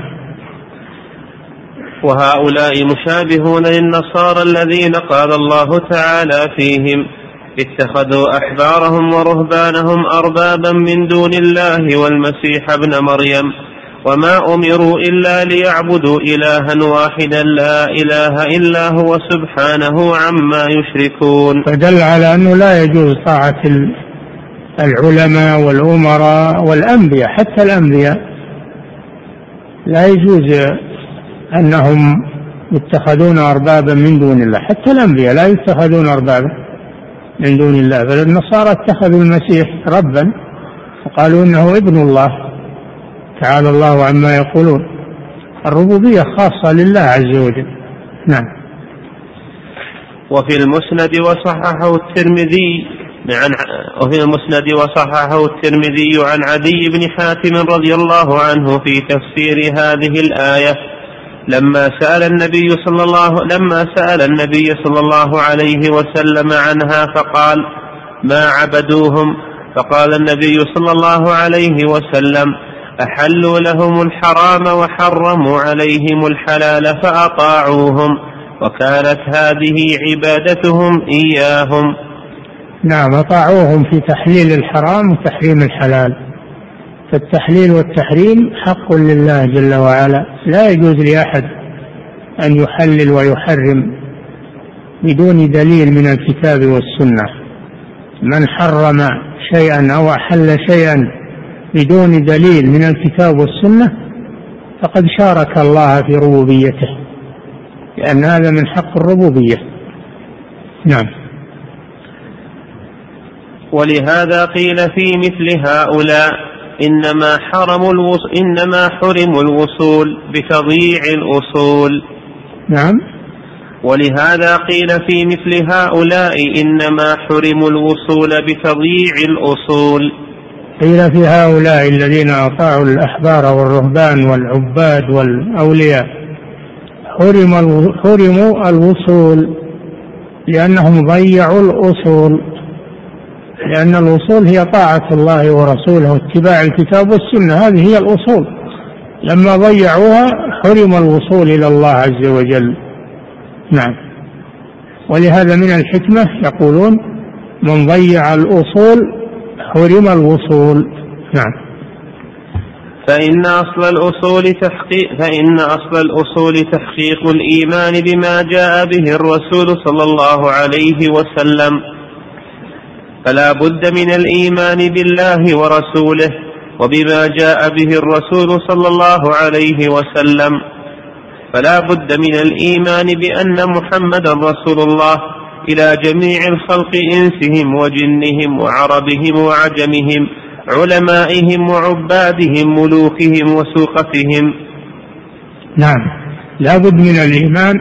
وهؤلاء مشابهون للنصارى الذين قال الله تعالى فيهم اتخذوا أحبارهم ورهبانهم أربابا من دون الله والمسيح ابن مريم وما أمروا إلا ليعبدوا إلها واحدا لا إله إلا هو سبحانه عما يشركون. فدل على أنه لا يجوز طاعة العلماء والأمراء والأنبياء، حتى الأنبياء لا يجوز أنهم يتخذون أربابا من دون الله، حتى الأنبياء لا يتخذون أربابا من دون الله. فالنصارى اتخذوا المسيح ربا وقالوا إنه ابن الله، تعالى الله عما يقولون. الربوبية خاصة لله عز وجل. نعم. وفي المسند وصححه الترمذي عن عدي بن حاتم رضي الله عنه في تفسير هذه الآية لما سأل النبي صلى الله عليه وسلم عنها فقال ما عبدوهم، فقال النبي صلى الله عليه وسلم أحلوا لهم الحرام وحرموا عليهم الحلال فأطاعوهم وكانت هذه عبادتهم إياهم. نعم، أطاعوهم في تحليل الحرام وتحريم الحلال، فالتحليل والتحريم حق لله جل وعلا، لا يجوز لأحد أن يحلل ويحرم بدون دليل من الكتاب والسنة. من حرم شيئا أو أحل شيئا بدون دليل من الكتاب والسنة فقد شارك الله في ربوبيته، لأن هذا من حق الربوبية. نعم. ولهذا قيل في مثل هؤلاء إنما حرموا الوصول بتضييع الأصول. نعم. ولهذا قيل في مثل هؤلاء إنما حرموا الوصول بتضييع الأصول. قيل في هؤلاء الذين أطاعوا الأحبار والرهبان والعباد والأولياء حرموا الوصول لأنهم ضيعوا الأصول، لأن الأصول هي طاعة الله ورسوله واتباع الكتاب والسنة، هذه هي الأصول. لما ضيعوها حرم الوصول إلى الله عز وجل. نعم. ولهذا من الحكمة يقولون من ضيع الأصول حرم الوصول. نعم. فإن أصل الأصول تحقيق الإيمان بما جاء به الرسول صلى الله عليه وسلم، فلا بد من الإيمان بالله ورسوله وبما جاء به الرسول صلى الله عليه وسلم، فلا بد من الإيمان بأن محمدا رسول الله إلى جميع الخلق إنسهم وجنهم وعربهم وعجمهم، علمائهم وعبادهم، ملوكهم وسوقتهم. نعم، لا بد من الإيمان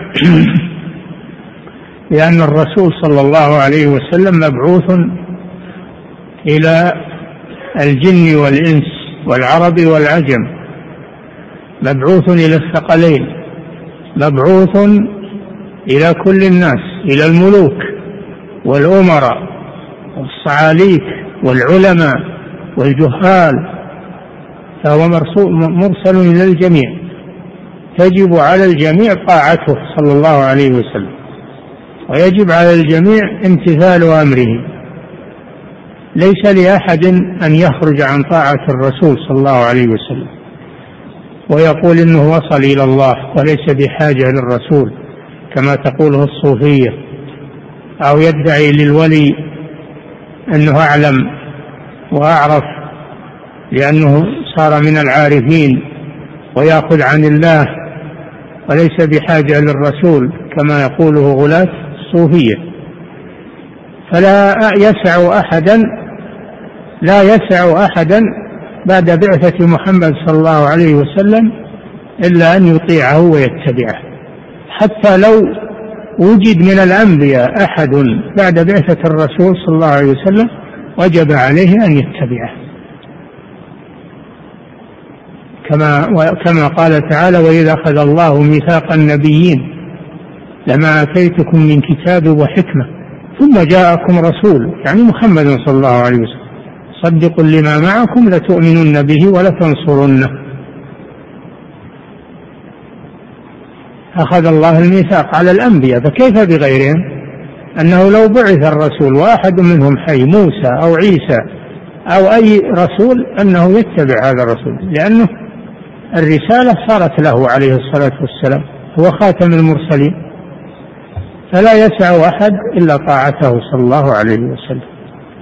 لأن الرسول صلى الله عليه وسلم مبعوث إلى الجن والإنس والعرب والعجم، مبعوث إلى الثقلين، مبعوث إلى كل الناس، إلى الملوك والأمراء والصعاليك والعلماء والجهال، فهو مرسل إلى الجميع، تجب على الجميع طاعته صلى الله عليه وسلم، ويجب على الجميع امتثال أمره. ليس لأحد أن يخرج عن طاعة الرسول صلى الله عليه وسلم ويقول إنه وصل إلى الله وليس بحاجة للرسول كما تقوله الصوفية، أو يدعي للولي أنه أعلم وأعرف لأنه صار من العارفين ويأخذ عن الله وليس بحاجة للرسول كما يقوله غلاة الصوفية. فلا يسع أحدا بعد بعثة محمد صلى الله عليه وسلم إلا أن يطيعه ويتبعه، حتى لو وجد من الأنبياء أحد بعد بعثة الرسول صلى الله عليه وسلم وجب عليه أن يتبعه، كما قال تعالى: وإذا أخذ الله ميثاق النبيين لما آتيتكم من كتاب وحكمة ثم جاءكم رسول، يعني محمد صلى الله عليه وسلم، صدق لما معكم لتؤمنن به ولتنصرنه. أخذ الله الميثاق على الأنبياء، فكيف بغيرهم؟ أنه لو بعث الرسول وأحد منهم حي، موسى أو عيسى أو أي رسول، أنه يتبع هذا الرسول، لأنه الرسالة صارت له عليه الصلاة والسلام، هو خاتم المرسلين، فلا يسع أحد إلا طاعته صلى الله عليه وسلم.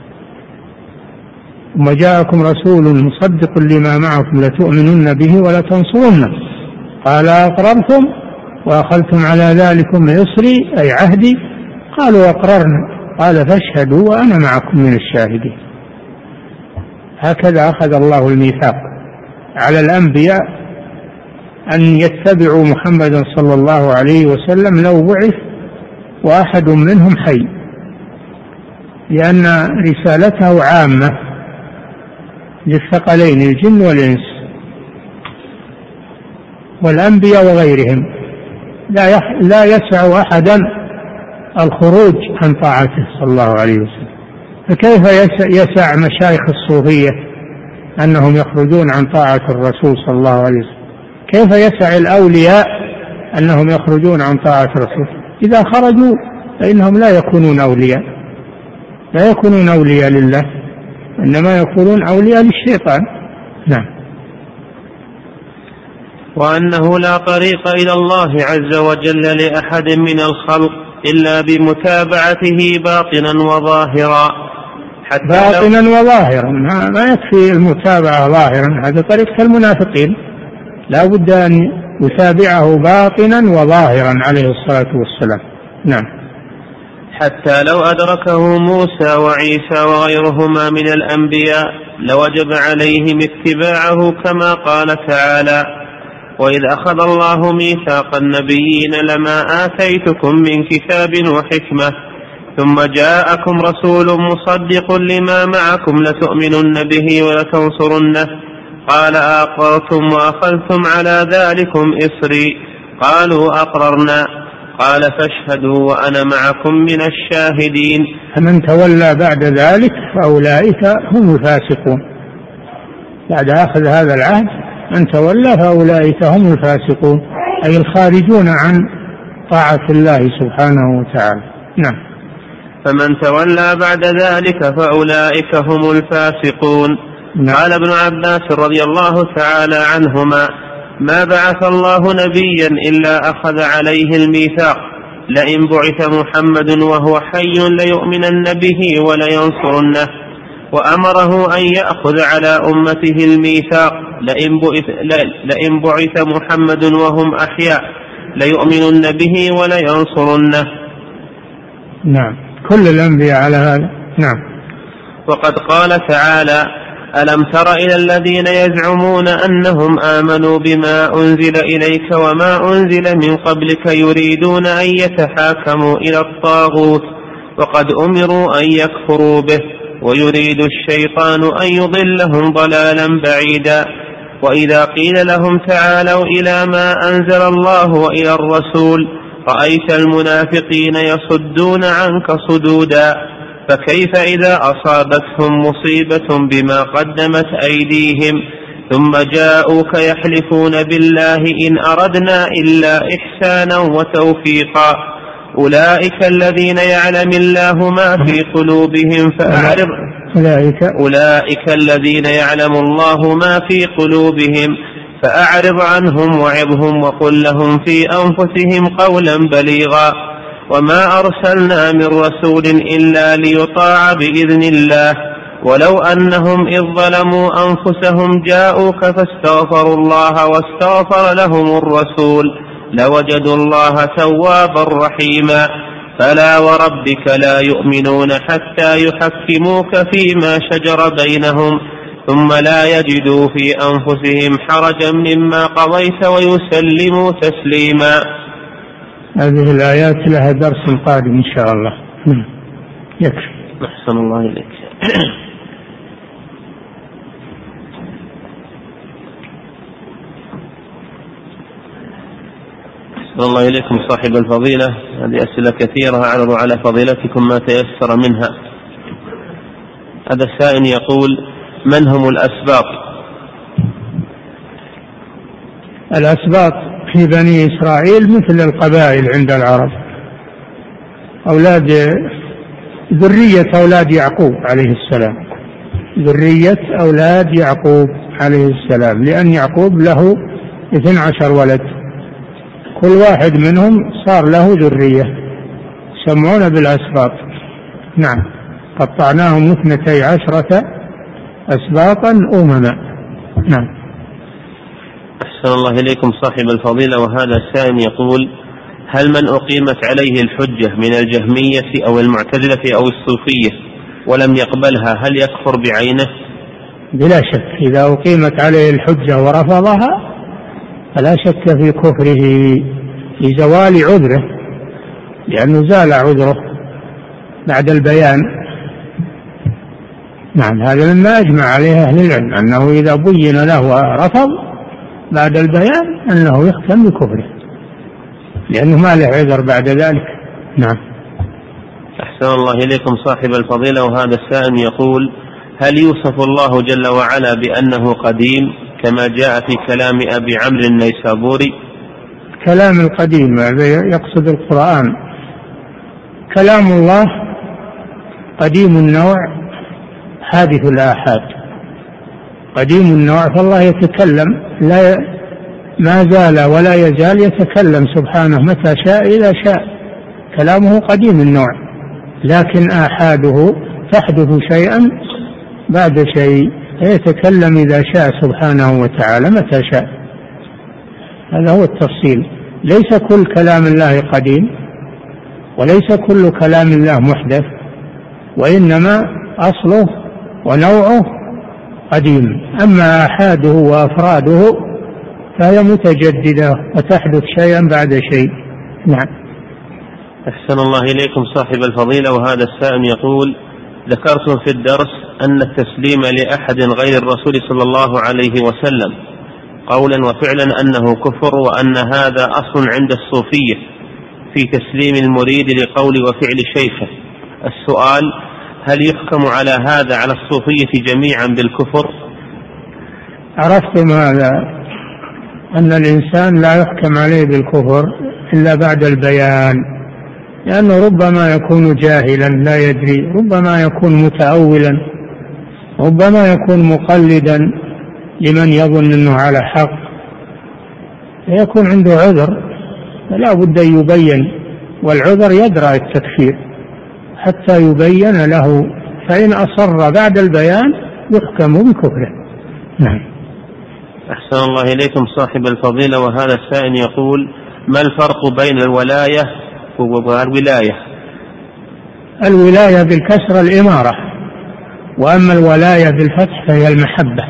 ثم جاءكم رسول مصدق لما معكم لتؤمنن به ولتنصرنه، قال: أقررتم وأخذتم على ذلكم إصري أي عهدي؟ قالوا: أقررنا. قال: فاشهدوا وأنا معكم من الشاهدين. هكذا أخذ الله الميثاق على الأنبياء أن يتبعوا محمدا صلى الله عليه وسلم لو بعث وأحد منهم حي، لأن رسالته عامة للثقلين الجن والإنس والأنبياء وغيرهم، لا يسع أحدا الخروج عن طاعته صلى الله عليه وسلم. فكيف يسع مشايخ الصوفية أنهم يخرجون عن طاعة الرسول صلى الله عليه وسلم؟ كيف يسع الأولياء أنهم يخرجون عن طاعة الرسول؟ إذا خرجوا فإنهم لا يكونون أولياء لله، إنما يكونون أولياء للشيطان. نعم. وأنه لا طريق إلى الله عز وجل لأحد من الخلق إلا بمتابعته باطنا وظاهرا، باطنا وظاهرا، ما يكفي المتابعة ظاهرا، هذا طريقة المنافقين، لا بد أن يتابعه باطنا وظاهرا عليه الصلاة والسلام. نعم. حتى لو أدركه موسى وعيسى وغيرهما من الأنبياء لوجب عليهم اتباعه، كما قال تعالى: وإذ أخذ الله ميثاق النبيين لما آتيتكم من كتاب وحكمة ثم جاءكم رسول مصدق لما معكم لتؤمنن به ولتنصرنه، قال: أقررتم وأخذتم على ذلكم إصري؟ قالوا: أقررنا. قال: فاشهدوا وأنا معكم من الشاهدين. فمن تولى بعد ذلك فأولئك هم الفاسقون. بعد أخذ هذا العهد من تولى فأولئك هم الفاسقون، أي الخارجون عن طاعة الله سبحانه وتعالى. نعم. فمن تولى بعد ذلك فأولئك هم الفاسقون. نعم. قال ابن عباس رضي الله تعالى عنهما: ما بعث الله نبيا إلا أخذ عليه الميثاق، لئن بعث محمد وهو حي ليؤمنن به ولينصرنه، وأمره أن يأخذ على أمته الميثاق، لئن بعث محمد وهم أحياء ليؤمنن به ولينصرنه. نعم، كل الأنبياء على هذا. نعم. وقد قال تعالى: ألم تر إلى الذين يزعمون أنهم آمنوا بما أنزل إليك وما أنزل من قبلك يريدون أن يتحاكموا إلى الطاغوت وقد أمروا أن يكفروا به ويريد الشيطان أن يضلهم ضلالا بعيدا. وإذا قيل لهم تعالوا إلى ما أنزل الله وإلى الرسول رأيت المنافقين يصدون عنك صدودا. فكيف إذا أصابتهم مصيبة بما قدمت أيديهم ثم جاءوك يحلفون بالله إن أردنا إلا إحسانا وتوفيقا. أولئك الذين يعلم الله ما في قلوبهم أولئك الذين يعلم الله ما في قلوبهم فأعرض عنهم وعظهم وقل لهم في أنفسهم قولا بليغا. وما أرسلنا من رسول إلا ليطاع بإذن الله ولو أنهم إذ ظلموا أنفسهم جاءوك فاستغفروا الله واستغفر لهم الرسول لوجدوا الله توابا رحيما. فلا وربك لا يؤمنون حتى يحكموك فيما شجر بينهم ثم لا يجدوا في أنفسهم حرجا مما قضيت ويسلموا تسليما. هذه الآيات لها درس قادم إن شاء الله. يكفي. أحسن الله إليك. أحسن الله إليكم صاحب الفضيلة. هذه أسئلة كثيرة أعرض على فضيلتكم ما تيسر منها. هذا السائل يقول: من هم الأسباط؟ الأسباط في بني إسرائيل مثل القبائل عند العرب، أولاد ذرية أولاد يعقوب عليه السلام، ذرية أولاد يعقوب عليه السلام، لأن يعقوب له 12 ولد، كل واحد منهم صار له ذرية يسمون بالأسباط. نعم، قطعناهم 12 أسباطا أمما. نعم. أحسن الله إليكم صاحب الفضيلة. وهذا السائل يقول: هل من أقيمت عليه الحجة من الجهمية أو المعتزلة أو الصوفية ولم يقبلها هل يكفر بعينه؟ بلا شك، إذا أقيمت عليه الحجة ورفضها فلا شك في كفره في زوال عذره، لأنه زال عذره بعد البيان. نعم، هذا مما أجمع عليه أهل العلم، أنه إذا بين له ورفض بعد البيان أنه يختم بكفره، لأنه ما له عذر بعد ذلك. نعم. أحسن الله إليكم صاحب الفضيلة. وهذا السائل يقول: هل يوصف الله جل وعلا بأنه قديم كما جاء في كلام أبي عمرو النيسابوري؟ كلام القديم يقصد القرآن. كلام الله قديم النوع حادث الآحاد، قديم النوع، فالله يتكلم ما زال ولا يزال يتكلم سبحانه متى شاء إذا شاء، كلامه قديم النوع، لكن آحاده تحدث شيئا بعد شيء، يتكلم إذا شاء سبحانه وتعالى متى شاء. هذا هو التفصيل. ليس كل كلام الله قديم وليس كل كلام الله محدث، وإنما أصله ونوعه قديم، أما آحاده وأفراده فهي متجددة وتحدث شيئا بعد شيء. نعم. أحسن الله إليكم صاحب الفضيلة. وهذا السائل يقول: ذكرتم في الدرس أن التسليم لأحد غير الرسول صلى الله عليه وسلم قولا وفعلا أنه كفر، وأن هذا أصل عند الصوفية في تسليم المريد لقول وفعل شيخه. السؤال: هل يحكم على هذا على الصوفية جميعا بالكفر؟ عرفتم هذا أن الإنسان لا يحكم عليه بالكفر إلا بعد البيان، لأنه ربما يكون جاهلا لا يدري، ربما يكون متأولا، ربما يكون مقلدا لمن يظن أنه على حق، يكون عنده عذر، فلا بد أن يبين، والعذر يدرأ التكفير حتى يبين له، فإن أصر بعد البيان يحكم بكفره. نعم. أحسن الله إليكم صاحب الفضيلة، وهذا السائل يقول: ما الفرق بين الولاية والولاية؟ الولاية بالكسر الإمارة، وأما الولاية بالفتح فهي المحبة،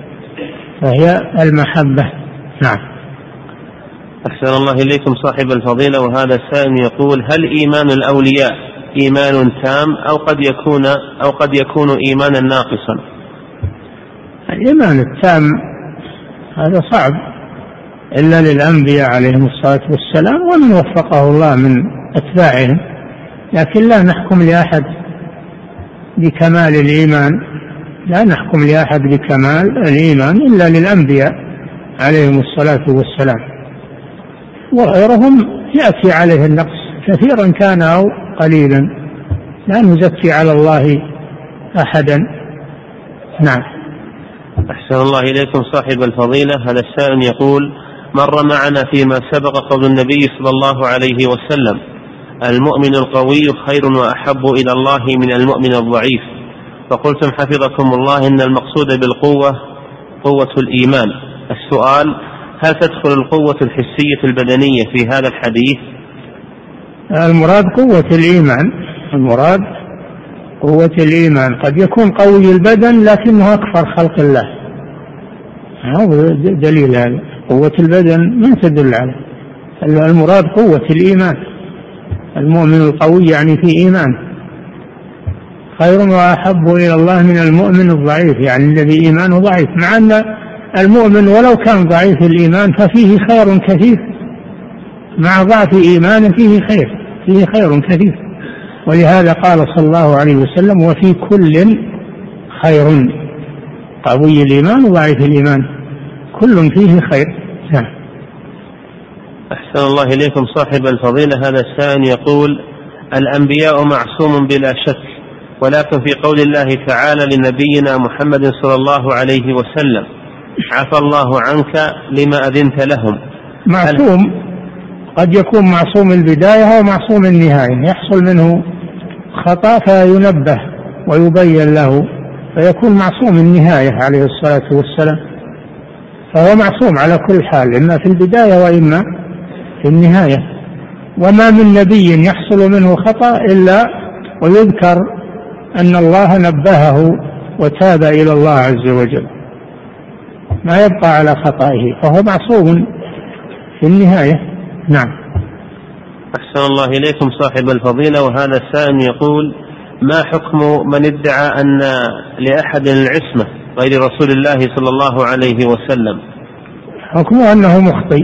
نعم. أحسن الله إليكم صاحب الفضيلة، وهذا السائل يقول: هل إيمان الأولياء إيمان تام أو قد يكون إيمانا ناقصا؟ الإيمان التام هذا صعب إلا للأنبياء عليهم الصلاة والسلام ومن وفقه الله من أتباعهم، لكن لا نحكم لأحد بكمال الإيمان، لا نحكم لأحد بكمال الإيمان إلا للأنبياء عليهم الصلاة والسلام، وغيرهم يأتي عليه النقص كثيرا كان أو قليلا، لا نزكي على الله أحدا. نعم. أحسن الله إليكم صاحب الفضيلة، هذا السائل يقول: مر معنا فيما سبق قول النبي صلى الله عليه وسلم: المؤمن القوي خير وأحب إلى الله من المؤمن الضعيف، فقلتم حفظكم الله إن المقصود بالقوة قوة الإيمان. السؤال: هل تدخل القوة الحسية البدنية في هذا الحديث؟ المراد قوة الإيمان، المراد قوة الإيمان، قد يكون قوي البدن لكنه أكثر خلق الله، هذا دليل هذا، قوة البدن ما تدل عليه، المراد قوة الإيمان، المؤمن القوي يعني في إيمان، خير وأحب إلى الله من المؤمن الضعيف، يعني الذي إيمانه ضعيف، مع أن المؤمن ولو كان ضعيف الإيمان ففيه خير كثير، مع ضعف إيمانه فيه خير كثير، ولهذا قال صلى الله عليه وسلم: وفي كل خير، قوي الإيمان وضعيف الإيمان كل فيه خير. أحسن الله إليكم صاحب الفضيلة، هذا السائل يقول: الأنبياء معصوم بلا شك، ولكن في قول الله تعالى لنبينا محمد صلى الله عليه وسلم: عفى الله عنك لما أذنت لهم، معصوم قد يكون معصوم البداية ومعصوم النهاية، يحصل منه خطأ فينبه ويبين له فيكون معصوم النهاية عليه الصلاة والسلام، فهو معصوم على كل حال، إما في البداية وإما في النهاية، وما من نبي يحصل منه خطأ إلا ويذكر أن الله نبهه وتاب إلى الله عز وجل، ما يبقى على خطئه، فهو معصوم في النهاية. نعم. أحسن الله إليكم صاحب الفضيلة، وهذا السائل يقول: ما حكم من ادعى أن لأحد العصمة غير رسول الله صلى الله عليه وسلم؟ حكمه أنه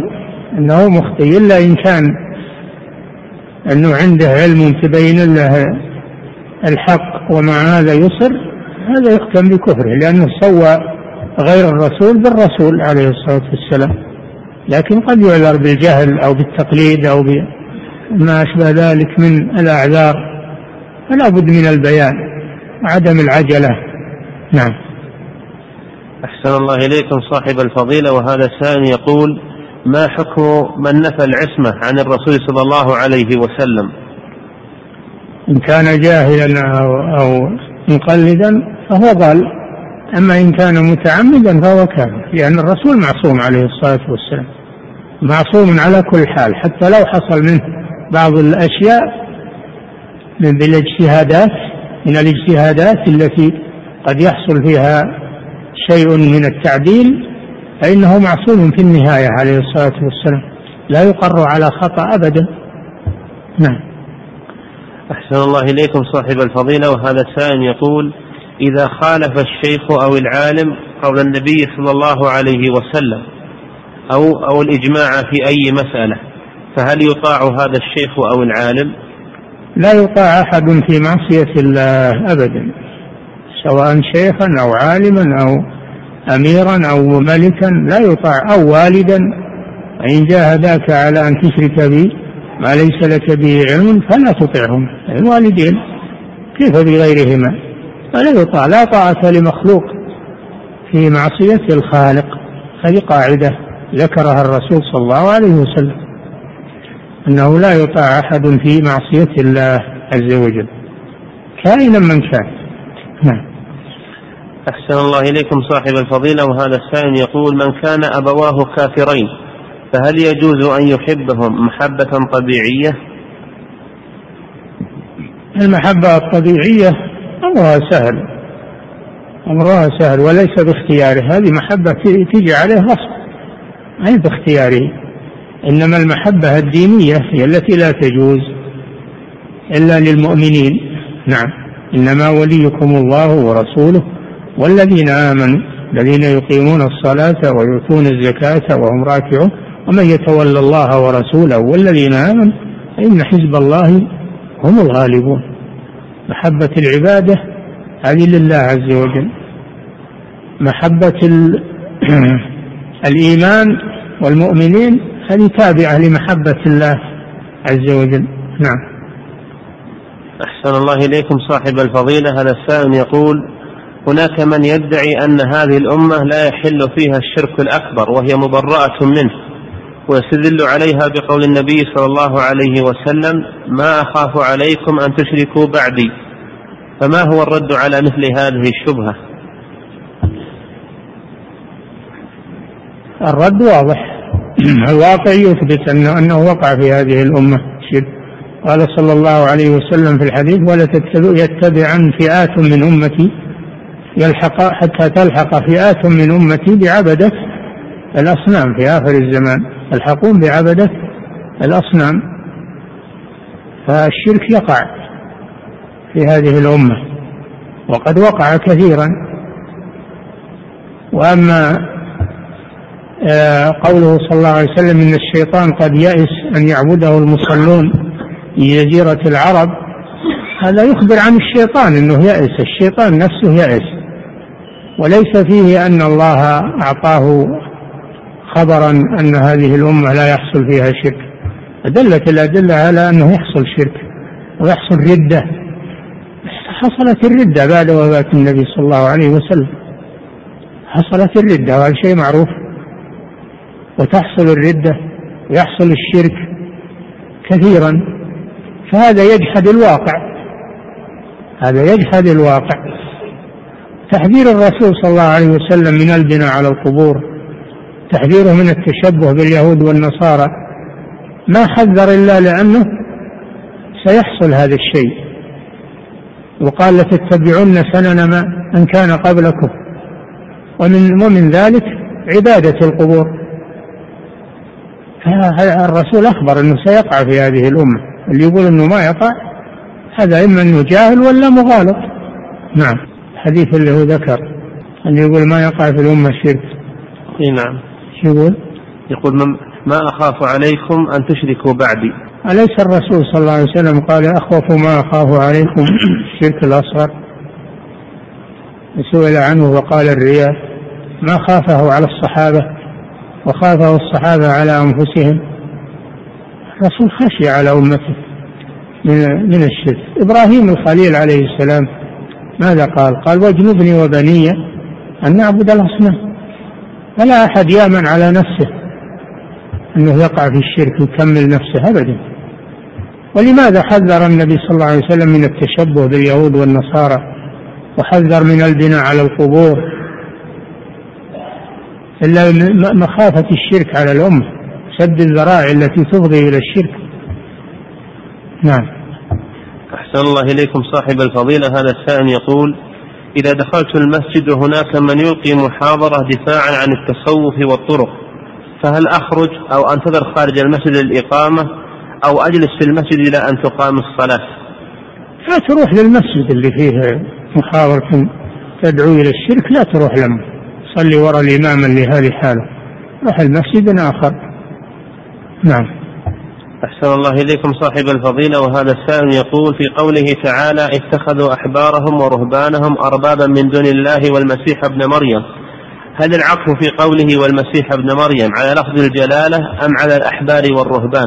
مخطئ إلا إن كان أنه عنده علم تبين له الحق ومع هذا يصر، هذا يحكم بكفره، لأنه سوى غير الرسول بالرسول عليه الصلاة والسلام، لكن قد يعذر بالجهل أو بالتقليد أو بما أشبه ذلك من الأعذار، فلا بد من البيان وعدم العجلة. نعم. أحسن الله إليكم صاحب الفضيلة، وهذا السائل يقول: ما حكم من نفى العصمة عن الرسول صلى الله عليه وسلم؟ إن كان جاهلا أو مقلدا فهو ضال، أما إن كان متعمدا فهو كافر، لأن الرسول معصوم عليه الصلاة والسلام، معصوم على كل حال، حتى لو حصل منه بعض الأشياء من الاجتهادات التي قد يحصل فيها شيء من التعديل، فإنه معصوم في النهاية عليه الصلاة والسلام، لا يقر على خطأ أبدا. نعم. أحسن الله إليكم صاحب الفضيلة، وهذا السائل يقول: إذا خالف الشيخ أو العالم قول النبي صلى الله عليه وسلم أو الإجماع في أي مسألة، فهل يطاع هذا الشيخ أو العالم؟ لا يطاع أحد في معصية الله أبدا، سواء شيخا أو عالما أو أميرا أو ملكا، لا يطاع، أو والدا وإن جاهداك على أن تشرك بي ما ليس لك به علم فلا تطعهما. الوالدين كيف بغيرهما؟ فلا يطاع، لا طاعة لمخلوق في معصية الخالق. هذه قاعدة ذكرها الرسول صلى الله عليه وسلم، أنه لا يطاع أحد في معصية الله عز وجل كائنا من كان. نعم. أحسن الله إليكم صاحب الفضيلة. وهذا السائل يقول: من كان أبواه كافرين فهل يجوز أن يحبهم محبة طبيعية؟ المحبة الطبيعية أمرها سهل وليس باختياره. هذه محبة تيجي عليه غصب، أي باختياره. إنما المحبة الدينية هي التي لا تجوز إلا للمؤمنين. نعم. إنما وليكم الله ورسوله والذين آمنوا الذين يقيمون الصلاة ويؤتون الزكاة وهم راكعون ومن يتولى الله ورسوله والذين آمنوا فإن حزب الله هم الغالبون. محبة العبادة هذه لله عز وجل. محبة الإيمان والمؤمنين هذه تابعة لمحبة الله عز وجل. نعم. أحسن الله إليكم صاحب الفضيلة. هذا السائل يقول: هناك من يدعي أن هذه الأمة لا يحل فيها الشرك الأكبر وهي مبرأة منه، ويستدل عليها بقول النبي صلى الله عليه وسلم: ما أخاف عليكم أن تشركوا بعدي. فما هو الرد على مثل هذه الشبهة؟ الرد واضح. الواقع يثبت أنه وقع في هذه الأمة شرك. قال صلى الله عليه وسلم في الحديث: ولا يتبعن فئات من أمتي حتى تلحق فئات من أمتي بعبدة الأصنام في آخر الزمان، يلحقون بعبدة الأصنام. فالشرك يقع في هذه الأمة وقد وقع كثيرا. وأما قوله صلى الله عليه وسلم: إن الشيطان قد يئس أن يعبده المصلون في جزيرة العرب، هذا يخبر عن الشيطان أنه يئس. الشيطان نفسه يئس، وليس فيه أن الله أعطاه خبرا أن هذه الأمة لا يحصل فيها شرك. دلت الأدلة على أنه يحصل شرك ويحصل ردة. حصلت الردة بعد وفاة النبي صلى الله عليه وسلم، حصلت الردة وهذا شيء معروف. وتحصل الردة ويحصل الشرك كثيرا، فهذا يجحد الواقع. هذا يجحد الواقع. تحذير الرسول صلى الله عليه وسلم من البناء على القبور، تحذيره من التشبه باليهود والنصارى، ما حذر إلا لأنه سيحصل هذا الشيء. وقال: لتتبعن سنن من كان قبلكم. ومن ذلك عبادة القبور. الرسول أخبر أنه سيقع في هذه الأمة. اللي يقول أنه ما يقع هذا إما أنه جاهل ولا مغالط. نعم. الحديث اللي هو ذكر اللي يقول ما يقع في الأمة شرك. نعم. شو يقول ما أخاف عليكم أن تشركوا بعدي. أليس الرسول صلى الله عليه وسلم قال: أخوف ما أخاف عليكم الشرك الأصغر؟ سئل عنه وقال: الرياء. ما خافه على الصحابة وخافه الصحابة على أنفسهم. الرسول خشي على أمته من الشرك. إبراهيم الخليل عليه السلام ماذا قال؟ قال: واجنبني وبني أن نعبد الأصنام. فلا أحد يأمن على نفسه أنه يقع في الشرك ويكمل نفسه أبدا. ولماذا حذر النبي صلى الله عليه وسلم من التشبه باليهود والنصارى وحذر من البناء على القبور؟ إلا مخافة الشرك على الأمة، سد الذرائع التي تفضي إلى الشرك. نعم. أحسن الله إليكم صاحب الفضيلة. هذا السائل يقول: إذا دخلت المسجد وهناك من يلقي محاضرة دفاعا عن التصوف والطرق، فهل أخرج أو أنتظر خارج المسجد للإقامة أو أجلس في المسجد إلى أن تقام الصلاة؟ لا تروح للمسجد اللي فيه محاضرة تدعو إلى الشرك، لا تروح لهم، صلي وراء الإمام اللي هذه حاله، روح المسجد آخر. نعم. أحسن الله إليكم صاحب الفضيلة. وهذا السائل يقول: في قوله تعالى: اتخذوا أحبارهم ورهبانهم أربابا من دون الله والمسيح ابن مريم، هل العطف في قوله والمسيح ابن مريم على لفظ الجلالة أم على الأحبار والرهبان؟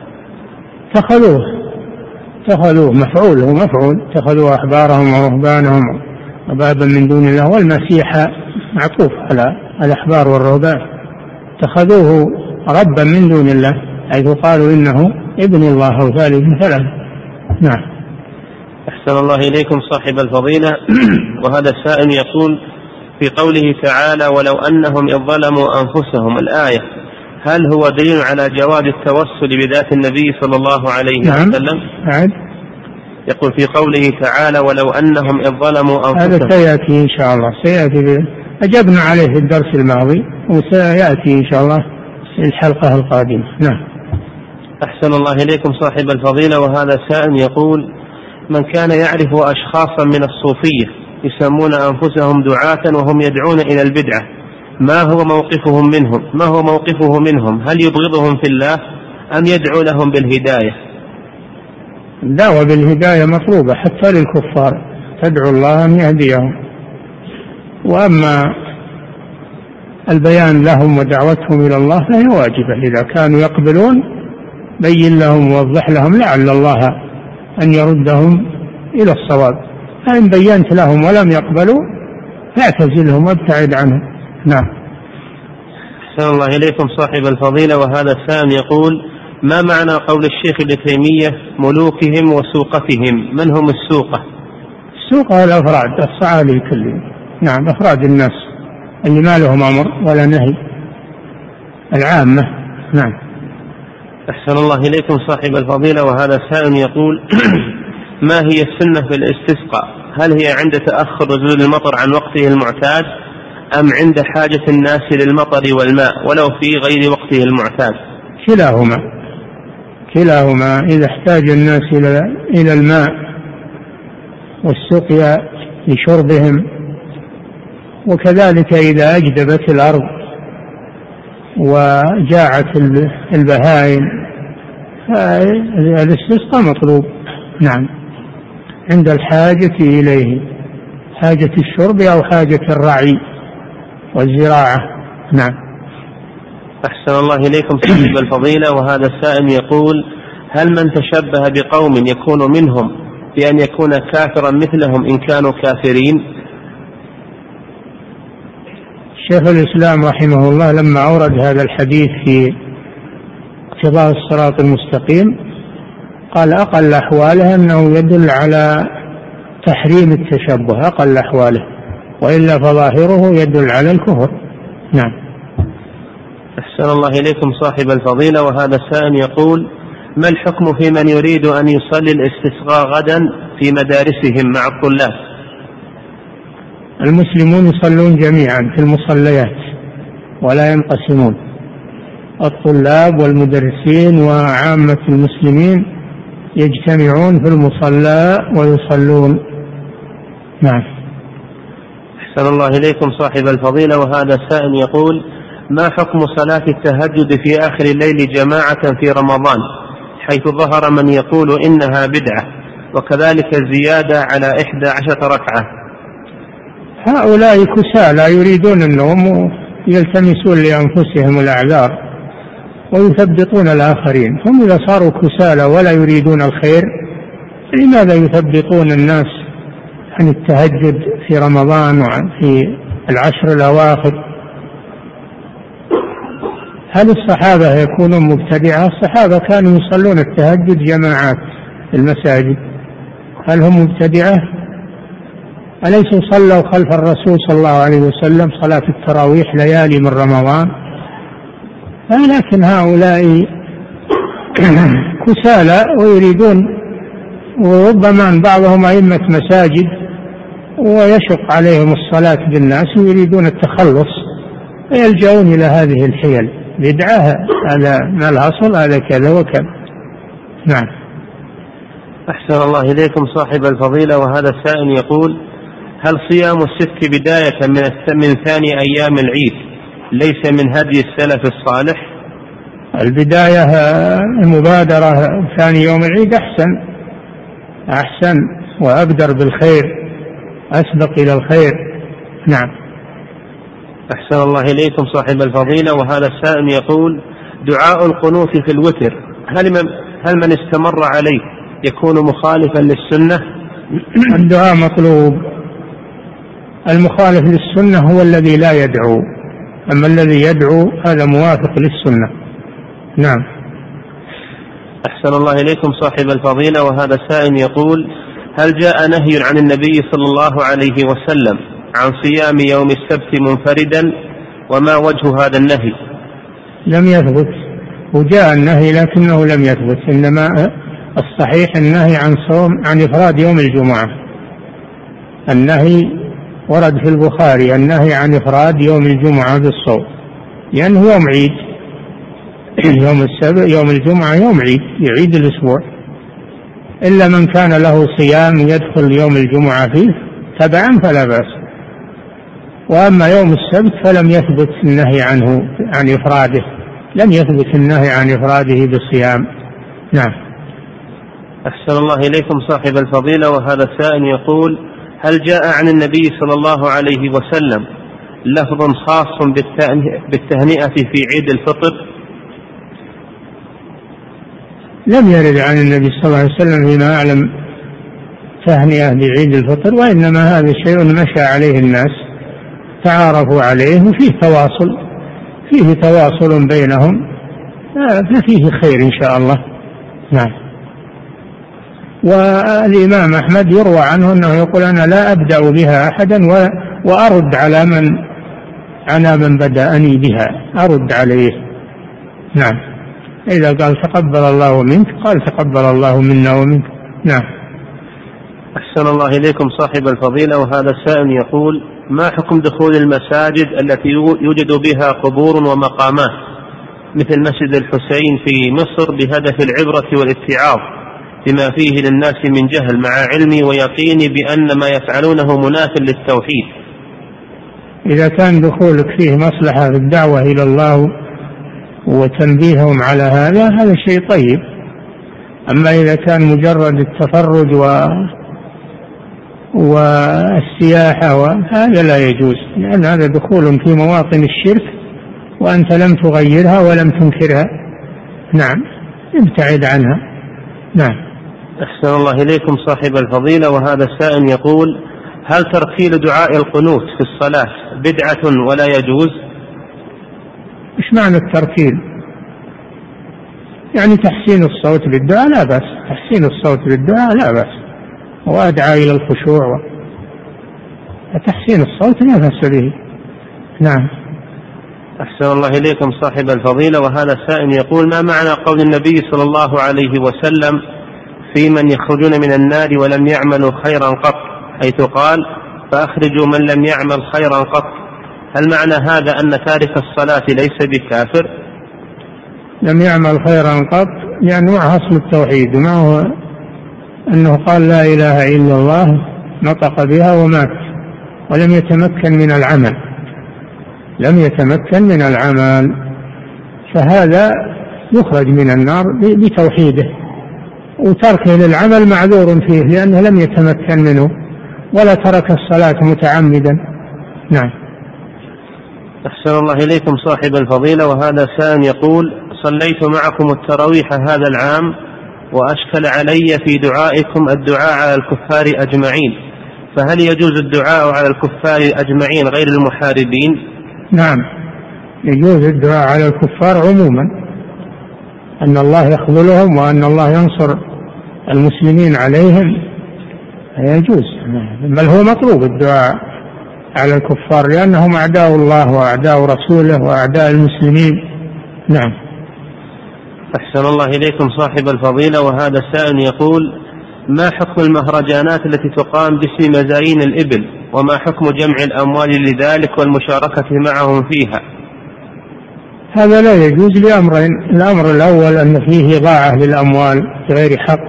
اتخذوه مفعول، هو مفعول، اتخذوا أحبارهم ورهبانهم أربابا من دون الله، والمسيح معطوف على الأحبار والرهبان، اتخذوه ربا من دون الله، حيث قالوا إنه ابن الله أو ثالث ثلاثة. نعم. أحسن الله إليكم صاحب الفضيلة. وهذا السائل يقول في قوله تعالى ولو أنهم إذ ظلموا أنفسهم الآية، هل هو دليل على جواز التوسل بذات النبي صلى الله عليه وسلم؟ نعم. يقول في قوله تعالى ولو أنهم إذ ظلموا أنفسهم، هذا سيأتي إن شاء الله، أجبنا عليه في الدرس الماضي وسيأتي إن شاء الله في الحلقة القادمة. نعم. أحسن الله إليكم صاحب الفضيلة. وهذا سائل يقول من كان يعرف أشخاصا من الصوفية يسمون أنفسهم دعاة وهم يدعون إلى البدعة، ما هو موقفه منهم؟ هل يبغضهم في الله أم يدعو لهم بالهداية؟ الدعوة بالهداية مطلوبة حتى للكفار، تدعو الله أن يهديهم، وأما البيان لهم ودعوتهم إلى الله فهي واجبة، إذا كانوا يقبلون بين لهم ووضح لهم لعل الله أن يردهم إلى الصواب، فإن بينت لهم ولم يقبلوا فاعتزلهم وابتعد عنهم. نعم. أحسن الله إليكم صاحب الفضيلة. وهذا السائل يقول ما معنى قول الشيخ ابن تيمية ملوكهم وسوقتهم؟ من هم السوقة؟ السوقة الأفراد الصعالي كلهم. نعم، أفراد الناس اللي ما لهم أمر ولا نهي، العامة. نعم. أحسن الله إليكم صاحب الفضيلة. وهذا سائل يقول ما هي السنة في الاستسقاء؟ هل هي عند تأخر نزول المطر عن وقته المعتاد أم عند حاجة الناس للمطر والماء ولو في غير وقته المعتاد؟ كلاهما إذا احتاج الناس إلى الماء والسقيا لشربهم، وكذلك إذا أجدبت الأرض وجاعت البهائم فالاستسقاء مطلوب. نعم، عند الحاجة إليه، حاجة الشرب أو حاجة الرعي والزراعة. نعم. أحسن الله إليكم صاحب الفضيلة. وهذا السائل يقول هل من تشبه بقوم يكون منهم بأن يكون كافرا مثلهم إن كانوا كافرين؟ شيخ الإسلام رحمه الله لما أورد هذا الحديث في اقتضاء الصراط المستقيم قال أقل أحواله أنه يدل على تحريم التشبه، أقل أحواله، وإلا فظاهره يدل على الكفر. نعم. أحسن الله إليكم صاحب الفضيلة. وهذا السائل يقول ما الحكم في من يريد أن يصلي الاستسقاء غدا في مدارسهم مع الطلاب؟ المسلمون يصلون جميعا في المصليات ولا ينقسمون، الطلاب والمدرسين وعامة المسلمين يجتمعون في المصلى ويصلون. نعم. أحسن الله إليكم صاحب الفضيلة. وهذا سائل يقول ما حكم صلاة التهجد في آخر الليل جماعة في رمضان حيث ظهر من يقول إنها بدعة وكذلك الزيادة على 11 ركعة؟ هؤلاء كسالى يريدون النوم ويلتمسون لأنفسهم الأعذار ويثبطون الآخرين، هم إذا صاروا كسالى ولا يريدون الخير لماذا يثبطون الناس عن التهجد في رمضان وفي العشر الأواخر؟ هل الصحابة يكونون مبتدعة؟ الصحابة كانوا يصلون التهجد جماعات في المساجد، هل هم مبتدعة؟ أليسوا صلوا خلف الرسول صلى الله عليه وسلم صلاة التراويح ليالي من رمضان؟ لكن هؤلاء كسالى ويريدون، وربما بعضهم أئمة مساجد ويشق عليهم الصلاة بالناس ويريدون التخلص ويلجؤون إلى هذه الحيل، بدعة هذا ما الأصل، هذا كذا وكذا. نعم. أحسن الله إليكم صاحب الفضيلة. وهذا السائل يقول هل صيام الست بداية من ثاني أيام العيد ليس من هدي السلف الصالح؟ البداية المبادرة ثاني يوم العيد أحسن وأبدر بالخير، أسبق إلى الخير. نعم. أحسن الله إليكم صاحب الفضيلة. وهذا السائل يقول: دعاء القنوت في الوتر هل من استمر عليه يكون مخالفا للسنة؟ الدعاء مطلوب. المخالف للسنة هو الذي لا يدعو، أما الذي يدعو هذا موافق للسنة. نعم. أحسن الله إليكم صاحب الفضيلة. وهذا السائل يقول: هل جاء نهي عن النبي صلى الله عليه وسلم عن صيام يوم السبت منفردا؟ وما وجه هذا النهي؟ لم يثبت، وجاء النهي لكنه لم يثبت، إنما الصحيح النهي عن إفراد يوم الجمعة. النهي ورد في البخاري النهي عن إفراد يوم الجمعة بالصوم، لأنه يوم عيد. يوم السبت يوم الجمعة يوم عيد، يعيد الأسبوع، إلا من كان له صيام يدخل يوم الجمعة فيه تبعا فلا بأس. وأما يوم السبت فلم يثبت النهي عنه عن إفراده، لم يثبت النهي عن إفراده بالصيام. نعم. أحسن الله إليكم صاحب الفضيلة. وهذا السائل يقول: هل جاء عن النبي صلى الله عليه وسلم لفظ خاص بالتهنئة في عيد الفطر؟ لم يرد عن النبي صلى الله عليه وسلم فيما أعلم تهنئة بعيد الفطر، وإنما هذا شيء مشى عليه الناس، تعارفوا عليه، فيه تواصل بينهم، ففيه خير إن شاء الله. نعم. والإمام أحمد يروى عنه أنه يقول: أنا لا أبدأ بها أحدا وأرد على من بدأني بها، أرد عليه. نعم. إذا قال تقبل الله منك قال تقبل الله منا ومنك. نعم. أحسن الله إليكم صاحب الفضيلة. وهذا السائل يقول: ما حكم دخول المساجد التي يوجد بها قبور ومقامات مثل مسجد الحسين في مصر بهدف العبرة والاتعاظ بما فيه للناس من جهل، مع علمي ويقيني بأن ما يفعلونه مناف للتوحيد؟ إذا كان دخولك فيه مصلحة في الدعوة إلى الله وتنبيههم على هذا شيء طيب. أما إذا كان مجرد التفرج والسياحة هذا لا يجوز، لأن هذا دخول في مواطن الشرك وأنت لم تغيرها ولم تنكرها. نعم، ابتعد عنها. نعم. أحسن الله إليكم صاحب الفضيلة. وهذا السائل يقول: هل ترتيل دعاء القنوت في الصلاة بدعة ولا يجوز؟ إيش معنى الترتيل؟ يعني تحسين الصوت بالدعاء لا بأس، تحسين الصوت بالدعاء لا بأس، وأدعى إلى الخشوع، وتحسين الصوت لا بأس به. نعم. أحسن الله إليكم صاحب الفضيلة. وهذا السائل يقول: ما معنى قول النبي صلى الله عليه وسلم في من يخرجون من النار ولم يعملوا خيرا قط، حيث قال: فأخرجوا من لم يعمل خيرا قط؟ هل معنى هذا أن تارك الصلاة ليس بكافر؟ لم يعمل خيرا قط يعني مع أصل التوحيد، معه أنه قال لا إله إلا الله، نطق بها ومات ولم يتمكن من العمل، لم يتمكن من العمل، فهذا يخرج من النار بتوحيده، وتركه للعمل معذور فيه لأنه لم يتمكن منه، ولا ترك الصلاة متعمدا. نعم. أحسن الله إليكم صاحب الفضيلة. وهذا سائل يقول: صليت معكم التراويح هذا العام وأشكل علي في دعائكم الدعاء على الكفار أجمعين، فهل يجوز الدعاء على الكفار أجمعين غير المحاربين؟ نعم، يجوز الدعاء على الكفار عموما، أن الله يخذلهم وأن الله ينصر المسلمين عليهم، يجوز، بل هو مطلوب الدعاء على الكفار لأنهم أعداء الله وأعداء رسوله وأعداء المسلمين. نعم. أحسن الله إليكم صاحب الفضيلة. وهذا السائل يقول: ما حكم المهرجانات التي تقام باسم مزايين الإبل، وما حكم جمع الأموال لذلك والمشاركة معهم فيها؟ هذا لا يجوز لأمرين: الأمر الأول أن فيه إضاعة للأموال بغير حق،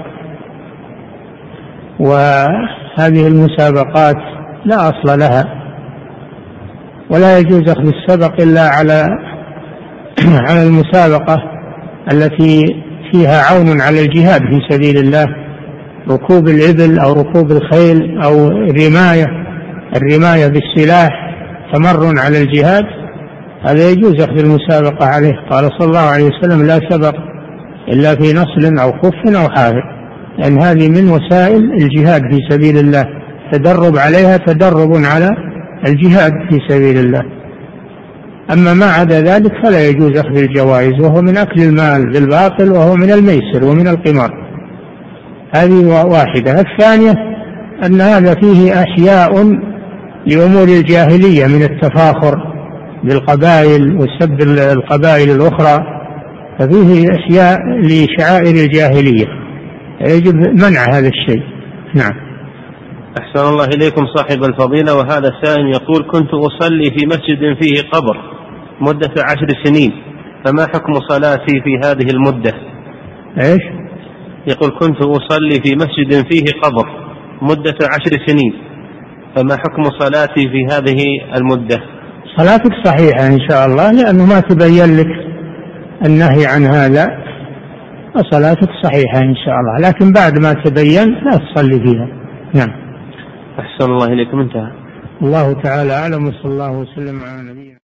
وهذه المسابقات لا أصل لها، ولا يجوز أخذ السبق إلا على المسابقة التي فيها عون على الجهاد في سبيل الله، ركوب الإبل أو ركوب الخيل أو الرماية بالسلاح تمر على الجهاد هذا يجوز أخذ المسابقة عليه. قال صلى الله عليه وسلم لا سبق إلا في نصل أو خف أو حافر، لأن هذه من وسائل الجهاد في سبيل الله، تدرب عليها تدرب على الجهاد في سبيل الله. أما ما عدا ذلك فلا يجوز أخذ الجوائز، وهو من أكل المال بالباطل، وهو من الميسر ومن القمار. هذه واحدة. الثانية أن هذا فيه أحياء لأمور الجاهلية من التفاخر بالقبائل وسب القبائل الأخرى، ففيه أشياء لشعائر الجاهلية يجب منع هذا الشيء. نعم. أحسن الله إليكم صاحب الفضيلة. وهذا سائل يقول كنت أصلي في مسجد فيه قبر مدة 10 سنين، فما حكم صلاتي في هذه المدة؟ إيش؟ يقول كنت أصلي في مسجد فيه قبر مدة 10 سنين، فما حكم صلاتي في هذه المدة؟ صلاتك صحيحة إن شاء الله، لأنه ما تبين لك النهي عن هذا، وصلاتك صحيحة إن شاء الله، لكن بعد ما تبين لا تصلي فيها. نعم. أحسن الله إليكم. انتهى. الله تعالى أعلم، وصلى الله وسلم على نبينا.